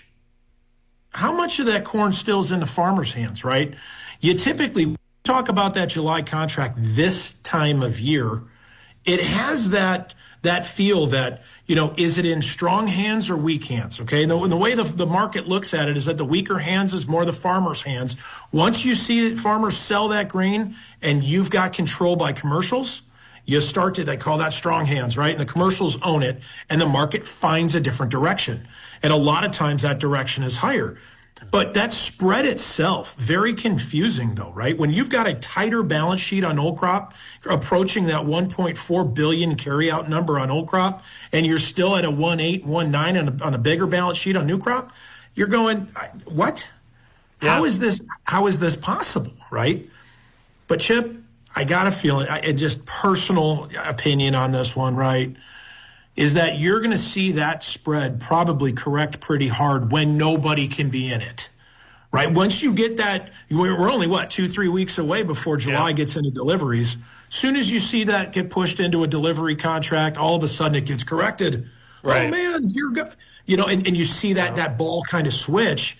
how much of that corn still is in the farmer's hands, right? You typically talk about that July contract this time of year. It has that that feel that, you know, is it in strong hands or weak hands? Okay. And the, and the way the, the market looks at it is that the weaker hands is more the farmer's hands. Once you see farmers sell that grain and you've got control by commercials, you start to, they call that strong hands, right? And the commercials own it and the market finds a different direction. And a lot of times that direction is higher. But that spread itself, very confusing though, right? When you've got a tighter balance sheet on old crop, approaching that one point four billion carryout number on old crop, and you're still at a one eight, one nine on a, on a bigger balance sheet on new crop, you're going, what? Yeah. How is this, how is this possible, right? But Chip, I got a feeling, and just personal opinion on this one, right, is that you're going to see that spread probably correct pretty hard when nobody can be in it, right? Once you get that, we're only, what, two, three weeks away before July yeah. gets into deliveries. Soon as you see that get pushed into a delivery contract, all of a sudden it gets corrected. Right. Oh, man, you're good. You know, and, and you see that, yeah. that ball kind of switch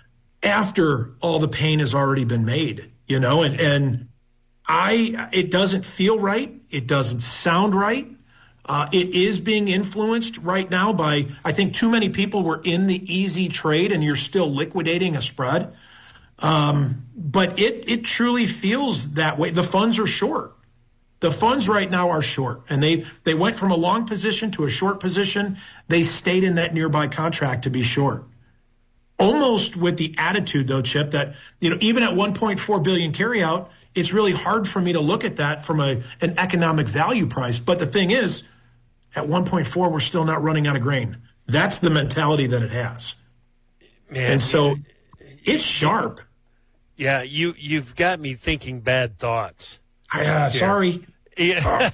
after all the pain has already been made, you know, and, and I, it doesn't feel right. It doesn't sound right. Uh, it is being influenced right now by, I think too many people were in the easy trade and you're still liquidating a spread. Um, but it, it truly feels that way. The funds are short. The funds right now are short, and they, they went from a long position to a short position. They stayed in that nearby contract to be short. Almost with the attitude though, Chip, that, you know, even at one point four billion carryout, it's really hard for me to look at that from a, an economic value price. But the thing is, at one point four, we're still not running out of grain. That's the mentality that it has. Man, and so it's sharp. Yeah, you, you've got me thinking bad thoughts. I, uh, sorry. Yeah.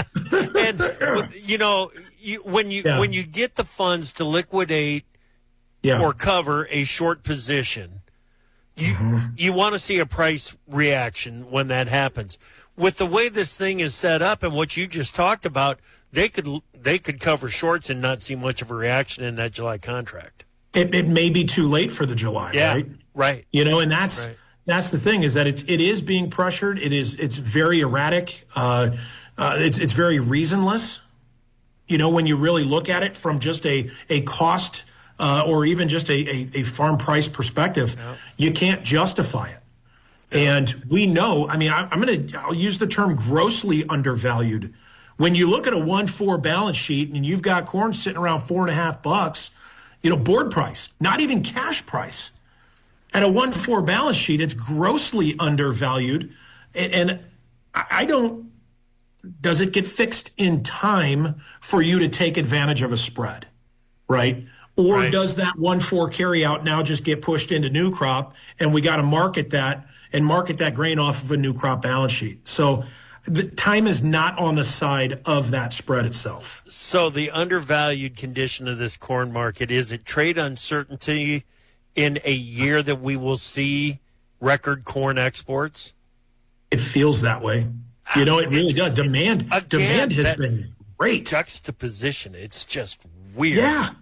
And, you know, you, when you yeah. when you get the funds to liquidate yeah. or cover a short position, you, mm-hmm. you want to see a price reaction when that happens. With the way this thing is set up and what you just talked about, they could they could cover shorts and not see much of a reaction in that July contract. It, it may be too late for the July, yeah, right? Right. You know, and that's right. that's the thing is that it's it is being pressured. It is it's very erratic. Uh, uh, it's it's very reasonless. You know, when you really look at it from just a a cost uh, or even just a, a, a farm price perspective, yep. you can't justify it. And we know, I mean, I, I'm going to, I'll use the term grossly undervalued. When you look at a one four balance sheet and you've got corn sitting around four and a half bucks, you know, board price, not even cash price. At a one four balance sheet, it's grossly undervalued. And, and I don't, does it get fixed in time for you to take advantage of a spread, right? Or right. does that one four carry out now just get pushed into new crop and we got to market that and market that grain off of a new crop balance sheet? So the time is not on the side of that spread itself. So the undervalued condition of this corn market, is it trade uncertainty in a year that we will see record corn exports? It feels that way. You know, it really it's, does. Demand, again, demand has been great. Juxtaposition, it's just weird. Yeah.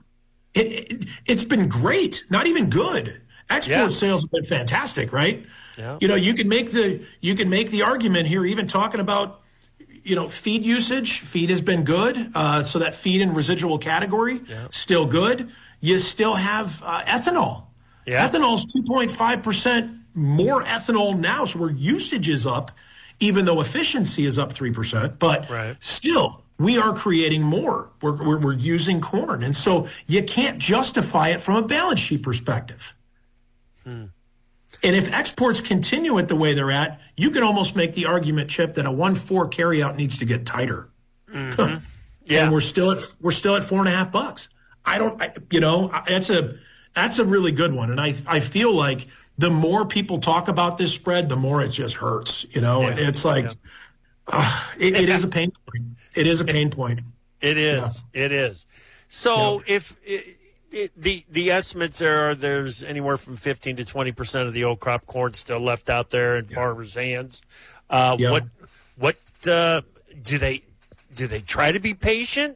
it, it, it's been great, not even good. Export yeah. sales have been fantastic, right? Yeah. You know, you can make the you can make the argument here, even talking about, you know, feed usage. Feed has been good, uh, so that feed and residual category yeah. still good. You still have uh, ethanol. Yeah. Ethanol's two point five percent more ethanol now, so our usage is up, even though efficiency is up three percent. But right. still, we are creating more. We're, we're, we're using corn. And so you can't justify it from a balance sheet perspective. Hmm. And if exports continue at the way they're at, you can almost make the argument, Chip, that a one four carryout needs to get tighter. Mm-hmm. Yeah. And we're still at we're still at four and a half bucks. I don't, I, you know, that's a that's a really good one. And I I feel like the more people talk about this spread, the more it just hurts. You know, yeah. it's like yeah. uh, it, it is a pain point. It is a pain point. It is. Yeah. It is. So yeah. if. It, It, the the estimates are there's anywhere from fifteen to twenty percent of the old crop corn still left out there in yeah. farmers' hands. Uh, yeah. What what uh, do they do? They try to be patient.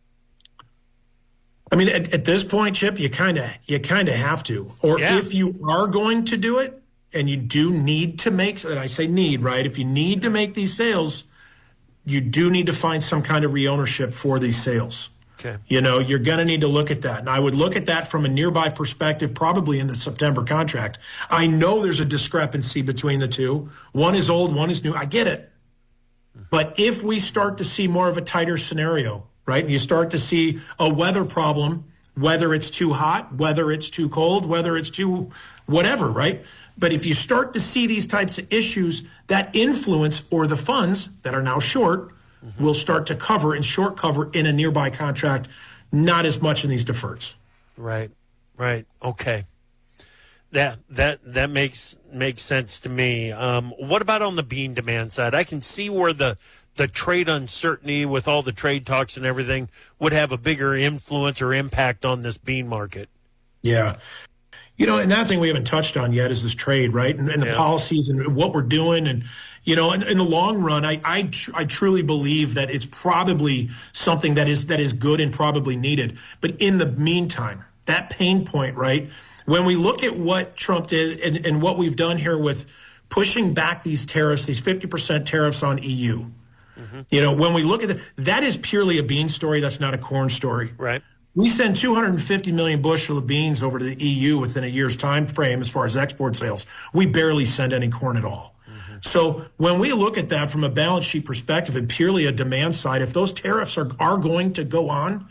I mean, at, at this point, Chip, you kind of you kind of have to. Or yeah. if you are going to do it, and you do need to make, and I say need, right? If you need to make these sales, you do need to find some kind of reownership for these sales. Okay. You know, you're going to need to look at that. And I would look at that from a nearby perspective, probably in the September contract. I know there's a discrepancy between the two. One is old, one is new. I get it. But if we start to see more of a tighter scenario, right, and you start to see a weather problem, whether it's too hot, whether it's too cold, whether it's too whatever, right? But if you start to see these types of issues that influence, or the funds that are now short, Mm-hmm. will start to cover and short cover in a nearby contract, not as much in these deferreds. Right, right, okay. That that that makes makes sense to me. Um, what about on the bean demand side? I can see where the the trade uncertainty with all the trade talks and everything would have a bigger influence or impact on this bean market. Yeah. You know, and that thing we haven't touched on yet is this trade, right? And, and the yeah. policies and what we're doing. And, you know, in, in the long run, I, I tr- I truly believe that it's probably something that is that is good and probably needed. But in the meantime, that pain point, right? When we look at what Trump did and, and what we've done here with pushing back these tariffs, these fifty percent tariffs on E U, mm-hmm. you know, when we look at it, that is purely a bean story. That's not a corn story. Right. We send two hundred fifty million bushel of beans over to the E U within a year's time frame as far as export sales. We barely send any corn at all. Mm-hmm. So when we look at that from a balance sheet perspective and purely a demand side, if those tariffs are, are going to go on,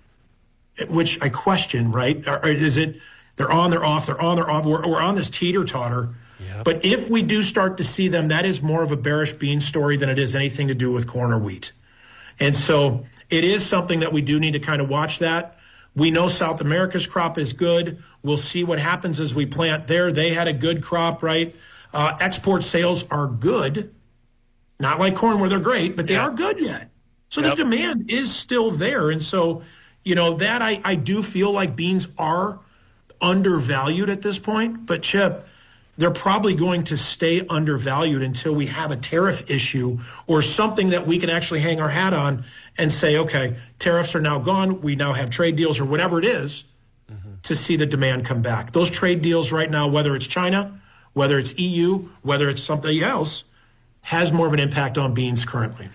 which I question, right? Or is it they're on, they're off, they're on, they're off. We're, we're on this teeter-totter. Yep. But if we do start to see them, that is more of a bearish bean story than it is anything to do with corn or wheat. And so it is something that we do need to kind of watch that. We know South America's crop is good. We'll see what happens as we plant there. They had a good crop, right? Uh, export sales are good. Not like corn where they're great, but they yep. are good yet. So yep. the demand is still there. And so, you know, that I, I do feel like beans are undervalued at this point. But, Chip, they're probably going to stay undervalued until we have a tariff issue or something that we can actually hang our hat on and say, okay, tariffs are now gone. We now have trade deals or whatever it is mm-hmm. to see the demand come back. Those trade deals right now, whether it's China, whether it's E U, whether it's something else, has more of an impact on beans currently.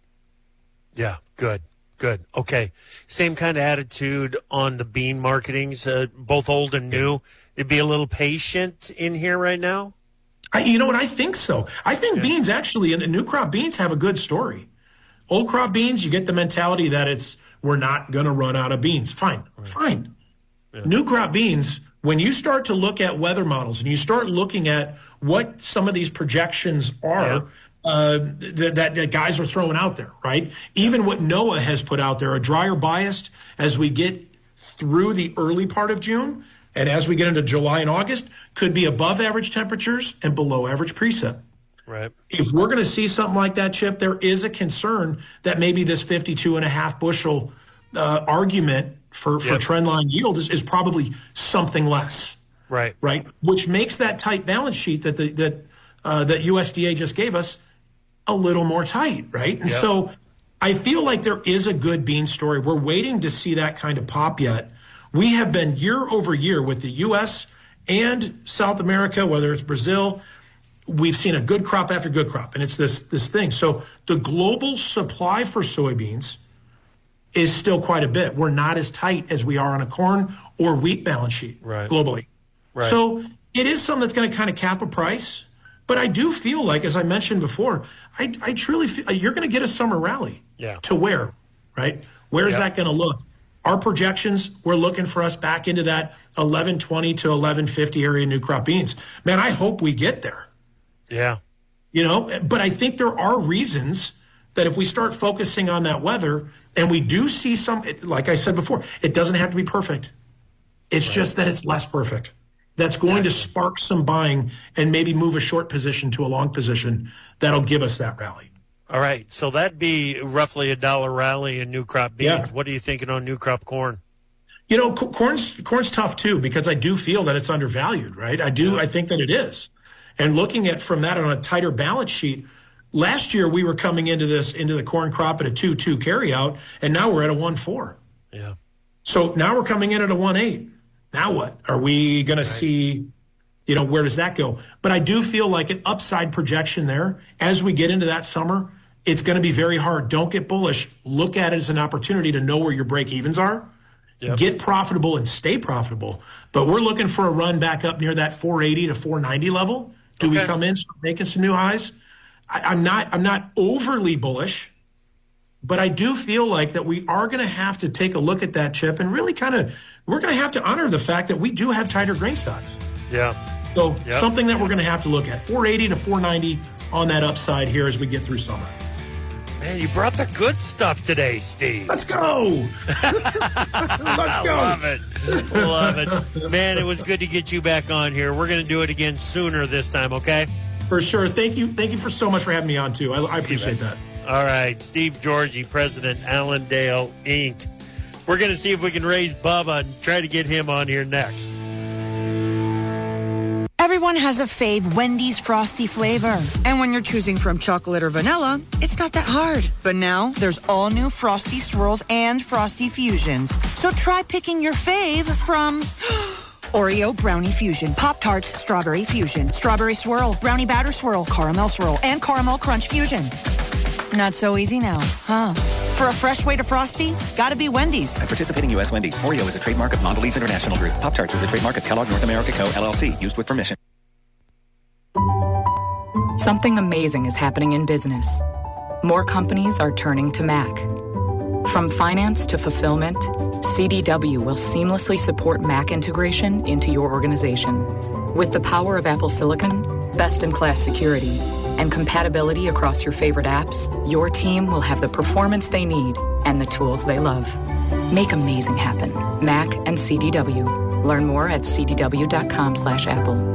Yeah, good, good. Okay. Same kind of attitude on the bean marketings, uh, both old and new. It'd be a little patient in here right now? I, you know what? I think so. I think yeah. beans actually, and new crop beans have a good story. Old crop beans, you get the mentality that it's we're not going to run out of beans. Fine, right. fine. Yeah. New crop beans, when you start to look at weather models and you start looking at what some of these projections are, yeah. uh, th- that, that guys are throwing out there, right? Even what NOAA has put out there, a drier biased as we get through the early part of June, and as we get into July and August, could be above average temperatures and below average precip. Right. If we're going to see something like that, Chip, there is a concern that maybe this fifty-two and a half bushel uh, argument for, for yep. trendline yield is, is probably something less. Right. Right. Which makes that tight balance sheet that the, that uh, that U S D A just gave us a little more tight. Right. And yep. so I feel like there is a good bean story. We're waiting to see that kind of pop yet. We have been year over year with the U S and South America, whether it's Brazil, we've seen a good crop after good crop. And it's this, this thing. So the global supply for soybeans is still quite a bit. We're not as tight as we are on a corn or wheat balance sheet right. globally. Right. So it is something that's going to kind of cap a price. But I do feel like, as I mentioned before, I, I truly feel you're going to get a summer rally. Yeah. To where, right? Where is yeah. that going to look? Our projections, we're looking for us back into that eleven twenty to eleven fifty area new crop beans. Man, I hope we get there. Yeah. You know, but I think there are reasons that if we start focusing on that weather and we do see some, like I said before, it doesn't have to be perfect. It's right. just that it's less perfect. That's going to spark some buying and maybe move a short position to a long position. That'll give us that rally. All right. So that'd be roughly a dollar rally in new crop beans. Yeah. What are you thinking on new crop corn? You know, corn's, corn's tough too, because I do feel that it's undervalued, right? I do. Yeah. I think that it is. And looking at from that on a tighter balance sheet, last year we were coming into this, into the corn crop at a two two carryout, and now we're at a one four. Yeah. So now we're coming in at a one eight. Now what? Are we going right. to see, you know, where does that go? But I do feel like an upside projection there. As we get into that summer, it's going to be very hard. Don't get bullish. Look at it as an opportunity to know where your break evens are. Yep. Get profitable and stay profitable. But we're looking for a run back up near that four eighty to four ninety level. Do okay. we come in making some new highs? I, I'm not. I'm not overly bullish. But I do feel like that we are going to have to take a look at that, Chip, and really kind of, we're going to have to honor the fact that we do have tighter grain stocks. Yeah. So yep. something that we're going to have to look at. four eighty to four ninety on that upside here as we get through summer. Man, you brought the good stuff today, Steve. Let's go. Let's go. Love it. Love it. Man, it was good to get you back on here. We're going to do it again sooner this time, okay? For sure. Thank you. Thank you for so much for having me on, too. I, I appreciate that. All right. Steve Georgie, President, Allendale, Incorporated. We're going to see if we can raise Bubba and try to get him on here next. Everyone has a fave Wendy's Frosty flavor. And when you're choosing from chocolate or vanilla, it's not that hard. But now, there's all new Frosty Swirls and Frosty Fusions. So try picking your fave from Oreo Brownie Fusion, Pop-Tarts Strawberry Fusion, Strawberry Swirl, Brownie Batter Swirl, Caramel Swirl, and Caramel Crunch Fusion. Not so easy now, huh? For a fresh way to Frosty, gotta be Wendy's. At participating U S Wendy's. Oreo is a trademark of Mondelez International Group. Pop-Tarts is a trademark of Kellogg North America Co., L L C. Used with permission. Something amazing is happening in business. More companies are turning to Mac. From finance to fulfillment, C D W will seamlessly support Mac integration into your organization. With the power of Apple Silicon, best-in-class security, and compatibility across your favorite apps, your team will have the performance they need and the tools they love. Make amazing happen. Mac and C D W. Learn more at cdw.com slash Apple.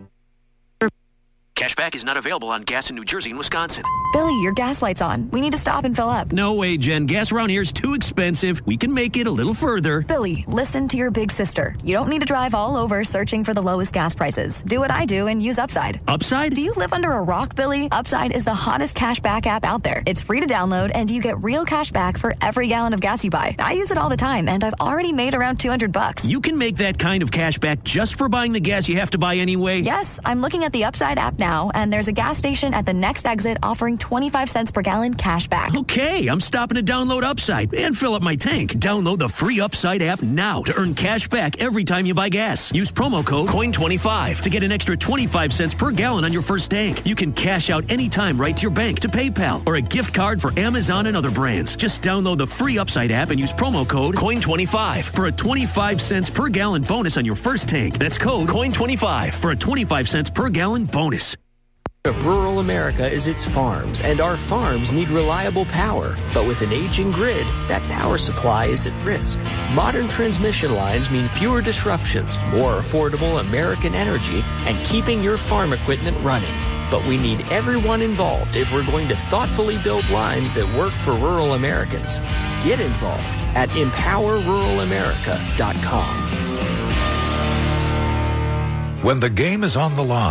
Cashback is not available on gas in New Jersey and Wisconsin. Billy, your gas light's on. We need to stop and fill up. No way, Jen. Gas around here is too expensive. We can make it a little further. Billy, listen to your big sister. You don't need to drive all over searching for the lowest gas prices. Do what I do and use Upside. Upside? Do you live under a rock, Billy? Upside is the hottest cashback app out there. It's free to download, and you get real cash back for every gallon of gas you buy. I use it all the time, and I've already made around two hundred bucks. You can make that kind of cash back just for buying the gas you have to buy anyway? Yes, I'm looking at the Upside app now, and there's a gas station at the next exit offering twenty-five cents per gallon cash back. Okay, I'm stopping to download Upside and fill up my tank. Download the free Upside app now to earn cash back every time you buy gas. Use promo code C O I N twenty-five to get an extra twenty-five cents per gallon on your first tank. You can cash out anytime right to your bank, to PayPal, or a gift card for Amazon and other brands. Just download the free Upside app and use promo code C O I N twenty-five for a twenty-five cents per gallon bonus on your first tank. That's code C O I N twenty-five for a twenty-five cents per gallon bonus. Of rural America is its farms, and our farms need reliable power. But with an aging grid, that power supply is at risk. Modern transmission lines mean fewer disruptions, more affordable American energy, and keeping your farm equipment running. But we need everyone involved if we're going to thoughtfully build lines that work for rural Americans. Get involved at empower rural america dot com. When the game is on the line,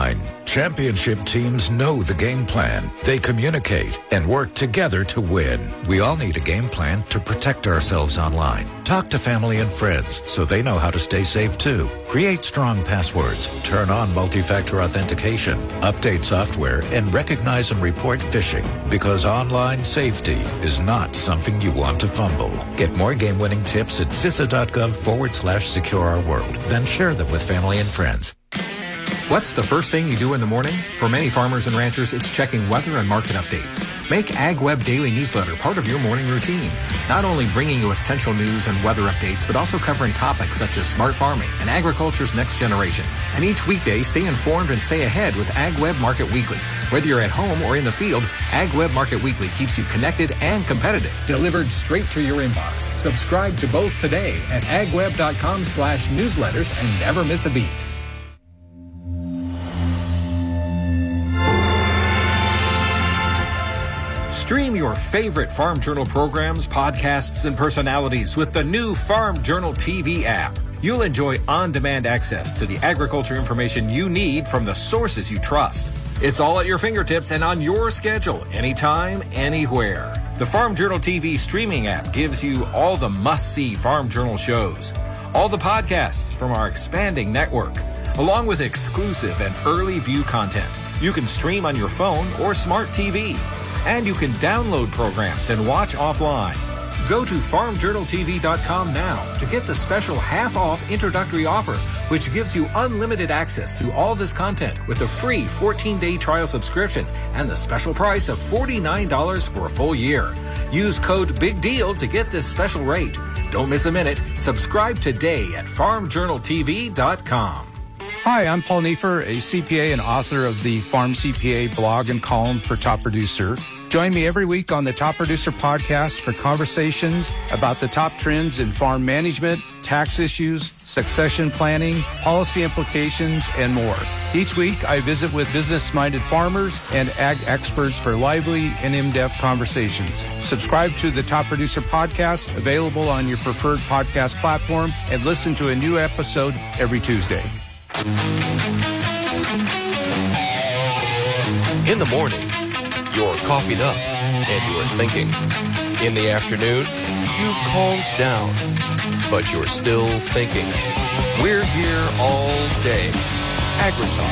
Championship teams know the game plan. They communicate and work together to win. We all need a game plan to protect ourselves online. Talk to family and friends so they know how to stay safe too. Create strong passwords. Turn on multi-factor authentication. Update software and recognize and report phishing, because online safety is not something you want to fumble. Get more game-winning tips at CISA.gov forward slash secure our world. Then share them with family and friends. What's the first thing you do in the morning? For many farmers and ranchers, it's checking weather and market updates. Make AgWeb Daily Newsletter part of your morning routine. Not only bringing you essential news and weather updates, but also covering topics such as smart farming and agriculture's next generation. And each weekday, stay informed and stay ahead with AgWeb Market Weekly. Whether you're at home or in the field, AgWeb Market Weekly keeps you connected and competitive. Delivered straight to your inbox. Subscribe to both today at agweb.com slash newsletters and never miss a beat. Stream your favorite Farm Journal programs, podcasts, and personalities with the new Farm Journal T V app. You'll enjoy on-demand access to the agriculture information you need from the sources you trust. It's all at your fingertips and on your schedule, anytime, anywhere. The Farm Journal T V streaming app gives you all the must-see Farm Journal shows, all the podcasts from our expanding network, along with exclusive and early view content. You can stream on your phone or smart T V. And you can download programs and watch offline. Go to farm journal t v dot com now to get the special half-off introductory offer, which gives you unlimited access to all this content with a free fourteen-day trial subscription and the special price of forty-nine dollars for a full year. Use code BIGDEAL to get this special rate. Don't miss a minute. Subscribe today at farm journal t v dot com. Hi, I'm Paul Neiffer, a C P A and author of the Farm C P A blog and column for Top Producer. Join me every week on the Top Producer podcast for conversations about the top trends in farm management, tax issues, succession planning, policy implications, and more. Each week, I visit with business-minded farmers and ag experts for lively and in-depth conversations. Subscribe to the Top Producer podcast, available on your preferred podcast platform, and listen to a new episode every Tuesday. In the morning, you're coffeeing up and you're thinking. In the afternoon, you've calmed down, but you're still thinking. We're here all day. AgriTalk.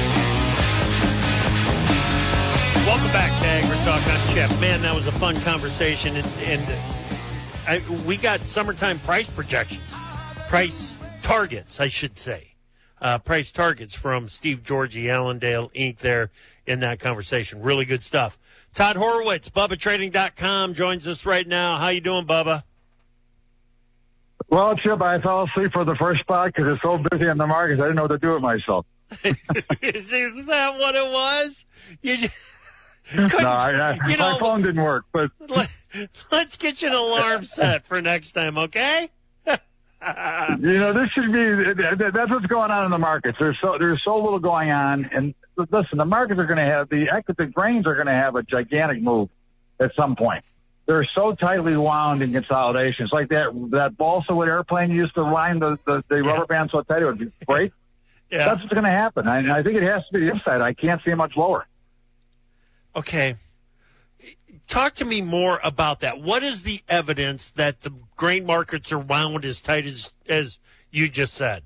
Welcome back to AgriTalk. I'm Jeff. Man, that was a fun conversation, and, and I, we got summertime price projections, price targets, I should say. Uh, price targets from Steve Georgie, Allendale Incorporated there in that conversation. Really good stuff. Todd Horwitz, Bubba Trading dot com, joins us right now. How you doing, Bubba? Well, Chip, I fell asleep for the first spot because it's so busy in the markets. I didn't know what to do with myself. is, is that what it was? You just no, I, I, you know, my phone didn't work. But let, let's get you an alarm set for next time, okay? You know, this should be, that's what's going on in the markets. There's so, there's so little going on. And listen, the markets are going to have, the the grains are going to have a gigantic move at some point. They're so tightly wound in consolidation. It's like that, that balsa wood airplane used to line the, the, the yeah. rubber band so tight it would break. Yeah. That's what's going to happen. I, I think it has to be the upside. I can't see much lower. Okay. Talk to me more about that. What is the evidence that the grain markets are wound as tight as as you just said?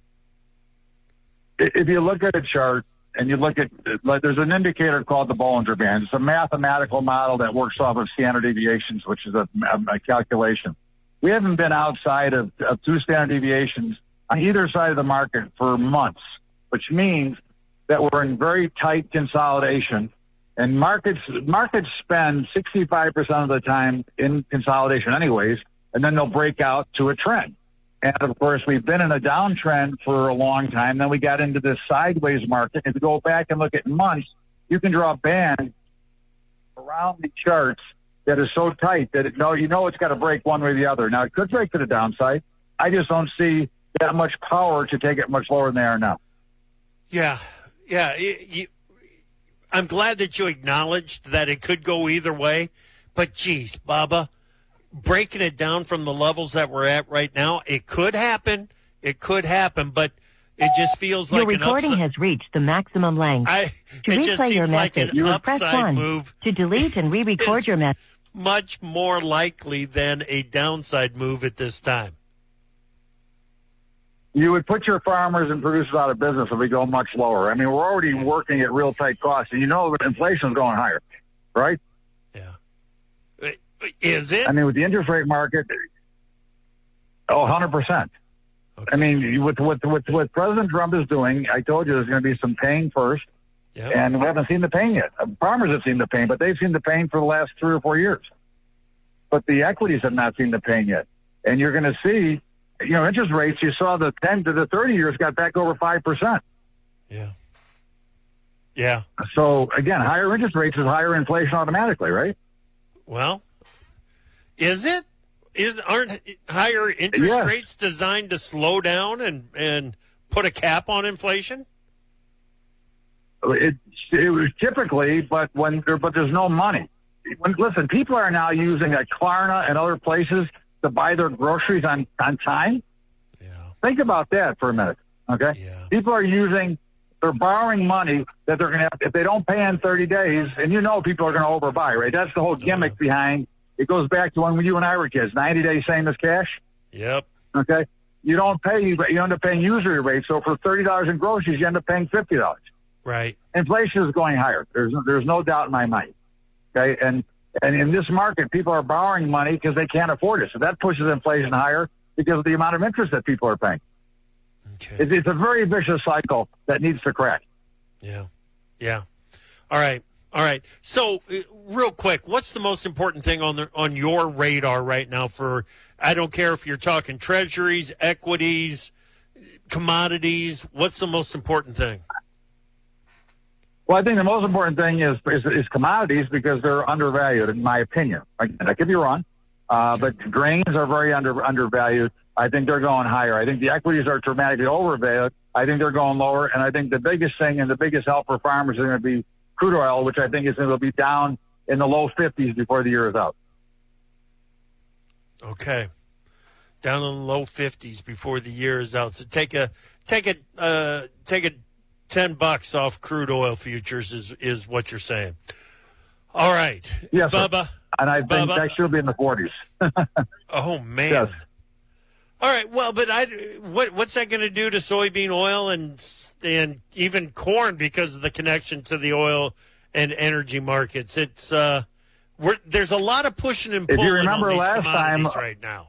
If you look at a chart and you look at, like, there's an indicator called the Bollinger Band. It's a mathematical model that works off of standard deviations, which is a, a calculation. We haven't been outside of, of two standard deviations on either side of the market for months, which means that we're in very tight consolidation. And markets markets spend sixty-five percent of the time in consolidation anyways, and then they'll break out to a trend. And, of course, we've been in a downtrend for a long time. Then we got into this sideways market. If you go back and look at months, you can draw a band around the charts that is so tight that it, no, you know it's got to break one way or the other. Now, it could break to the downside. I just don't see that much power to take it much lower than they are now. Yeah, yeah. It, you, I'm glad that you acknowledged that it could go either way, but geez, Baba, breaking it down from the levels that we're at right now, it could happen. It could happen, but It just feels like your an recording upside. has reached the maximum length. I, to it just replay your seems like message, an you will press upside one. move. To delete and re-record your message. Much more likely than a downside move at this time. You would put your farmers and producers out of business if we go much lower. I mean, we're already working at real tight costs, and you know that inflation's going higher, right? Yeah. Is it? I mean, with the interest rate market, oh, one hundred percent. Okay. I mean, with what with, what President Trump is doing, I told you there's going to be some pain first, yep. and we haven't seen the pain yet. Farmers have seen the pain, but they've seen the pain for the last three or four years. But the equities have not seen the pain yet. And you're going to see, you know, interest rates, you saw the ten to the thirty years got back over five percent. Yeah. Yeah. So, again, higher interest rates is higher inflation automatically, right? Well, is it? Is aren't higher interest yes. rates designed to slow down and, and put a cap on inflation? It, it was typically, but when there, but there's no money. When, listen, people are now using a Klarna and other places to buy their groceries on, on time. Yeah. Think about that for a minute, okay? Yeah. People are using, they're borrowing money that they're going to have, if they don't pay in thirty days, and you know people are going to overbuy, right? That's the whole gimmick yeah. behind. It goes back to when you and I were kids, ninety days same as cash. Yep. Okay? You don't pay, but you end up paying usury rate. So for thirty dollars in groceries, you end up paying fifty dollars. Right. Inflation is going higher. There's there's no doubt in my mind. Okay? And and in this market, people are borrowing money because they can't afford it. So that pushes inflation higher because of the amount of interest that people are paying. Okay. It's, it's a very vicious cycle that needs to crack. Yeah. Yeah. All right. All right. So, uh, real quick, what's the most important thing on the on your radar right now for, I don't care if you're talking treasuries, equities, commodities, what's the most important thing? Well, I think the most important thing is is, is commodities because they're undervalued, in my opinion. I, I could be wrong, uh, but grains are very under undervalued. I think they're going higher. I think the equities are dramatically overvalued. I think they're going lower, and I think the biggest thing and the biggest help for farmers is going to be crude oil, which I think is going to be down in the low fifties before the year is out. Okay, down in the low fifties before the year is out. So take a take a uh, take a ten bucks off crude oil futures is is what you're saying. All right, yes, Bubba, sir. And I think Bubba. that should be in the forties. Oh man. Yes. All right, well, but I, what what's that going to do to soybean oil and and even corn because of the connection to the oil and energy markets? It's uh, we're, there's a lot of pushing and If pulling you remember on these last commodities time, right now.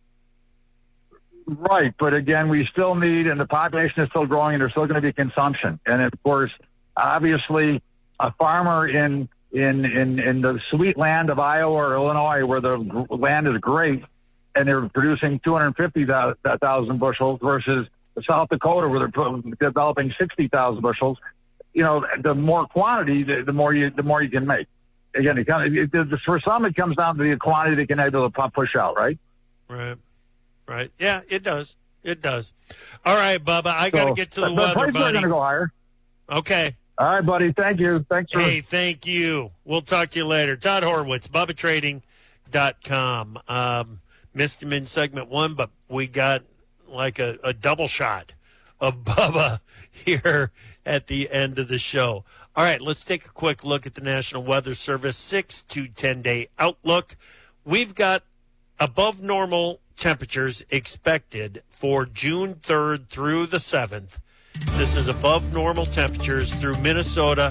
Right, but again, we still need, and the population is still growing, and there's still going to be consumption. And of course, obviously, a farmer in in in in the sweet land of Iowa or Illinois, where the land is great, and they're producing two hundred fifty thousand bushels versus South Dakota, where they're developing sixty thousand bushels. You know, the more quantity, the, the more you the more you can make. Again, it kind of, it, for some, it comes down to the quantity they can able to push out, right? Right, right. Yeah, it does. It does. All right, Bubba, I got to So, get to the, the weather, prices buddy. are going to go higher. Okay. All right, buddy. Thank you. Thanks for. Hey, thank you. We'll talk to you later. Todd Horwitz, Bubba Trading dot com. Um, missed him in segment one, but we got like a, a double shot of Bubba here at the end of the show. All right, let's take a quick look at the National Weather Service six to ten day outlook. We've got above normal temperatures expected for June third through the seventh. This is above normal temperatures through Minnesota,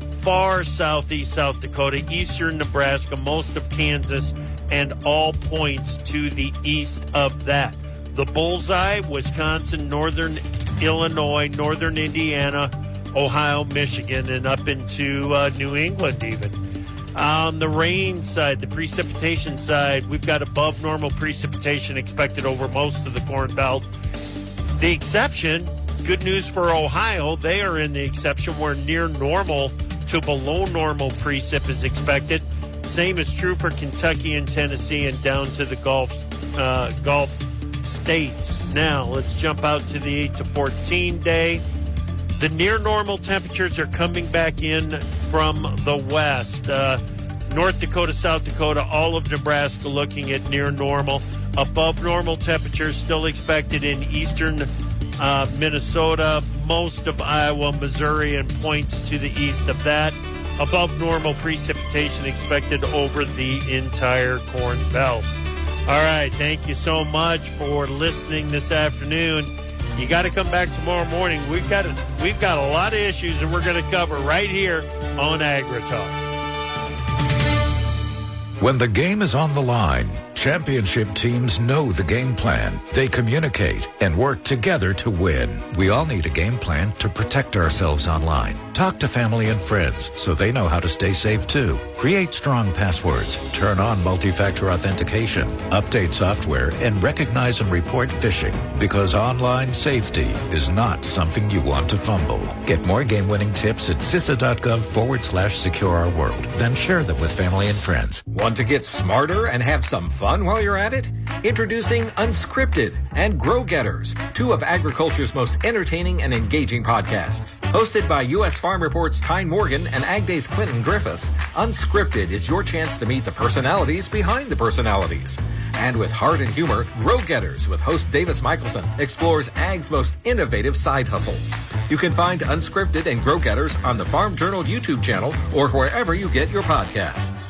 far southeast South Dakota, eastern Nebraska, most of Kansas, and all points to the east of that. The bullseye, Wisconsin, northern Illinois, northern Indiana, Ohio, Michigan, and up into uh, New England even. On the rain side, the precipitation side, we've got above normal precipitation expected over most of the Corn Belt. The exception, good news for Ohio, they are in the exception where near normal to below normal precip is expected. Same is true for Kentucky and Tennessee and down to the Gulf, uh, Gulf states. Now, let's jump out to the eight to fourteen day. The near normal temperatures are coming back in from the west. Uh, North Dakota, South Dakota, all of Nebraska looking at near normal. Above normal temperatures still expected in eastern uh, Minnesota, most of Iowa, Missouri, and points to the east of that. Above normal precipitation expected over the entire Corn Belt. All right, thank you so much for listening this afternoon. You got to come back tomorrow morning. We've got a, we've got a lot of issues that we're going to cover right here on AgriTalk. When the game is on the line, championship teams know the game plan. They communicate and work together to win. We all need a game plan to protect ourselves online. Talk to family and friends so they know how to stay safe too. Create strong passwords, turn on multi-factor authentication, update software, and recognize and report phishing, because online safety is not something you want to fumble. Get more game-winning tips at C I S A dot gov forward slash secure our world. Then share them with family and friends. Want to get smarter and have some fun while you're at it? Introducing Unscripted and Grow Getters, two of agriculture's most entertaining and engaging podcasts. Hosted by U S Farm Report's Tyne Morgan and Ag Day's Clinton Griffiths, Unscripted is your chance to meet the personalities behind the personalities. And with heart and humor, Grow Getters with host Davis Michelson explores Ag's most innovative side hustles. You can find Unscripted and Grow Getters on the Farm Journal YouTube channel or wherever you get your podcasts.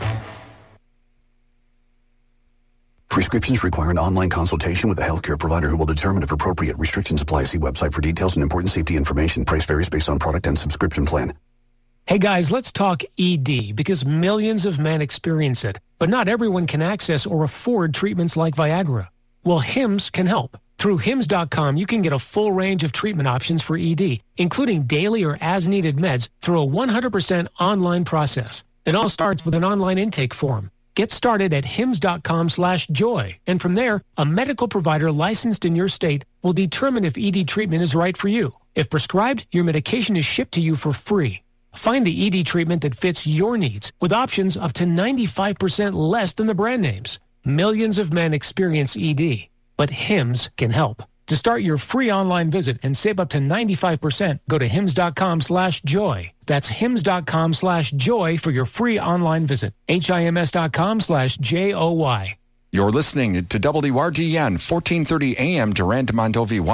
Prescriptions require an online consultation with a healthcare provider who will determine if appropriate. Restrictions apply. See website for details and important safety information. Price varies based on product and subscription plan. Hey guys, let's talk E D, because millions of men experience it, but not everyone can access or afford treatments like Viagra. Well, Hims can help. Through Hims dot com, you can get a full range of treatment options for E D, including daily or as-needed meds through a one hundred percent online process. It all starts with an online intake form. Get started at Hims dot com slash joy, and from there, a medical provider licensed in your state will determine if E D treatment is right for you. If prescribed, your medication is shipped to you for free. Find the E D treatment that fits your needs with options up to ninety-five percent less than the brand names. Millions of men experience E D, but Hims can help. To start your free online visit and save up to ninety-five percent, go to Hims dot com slash joy. That's Hims dot com slash joy for your free online visit. H I M S dot com slash J O Y. You're listening to W R D N fourteen thirty A M Durand Mondovi.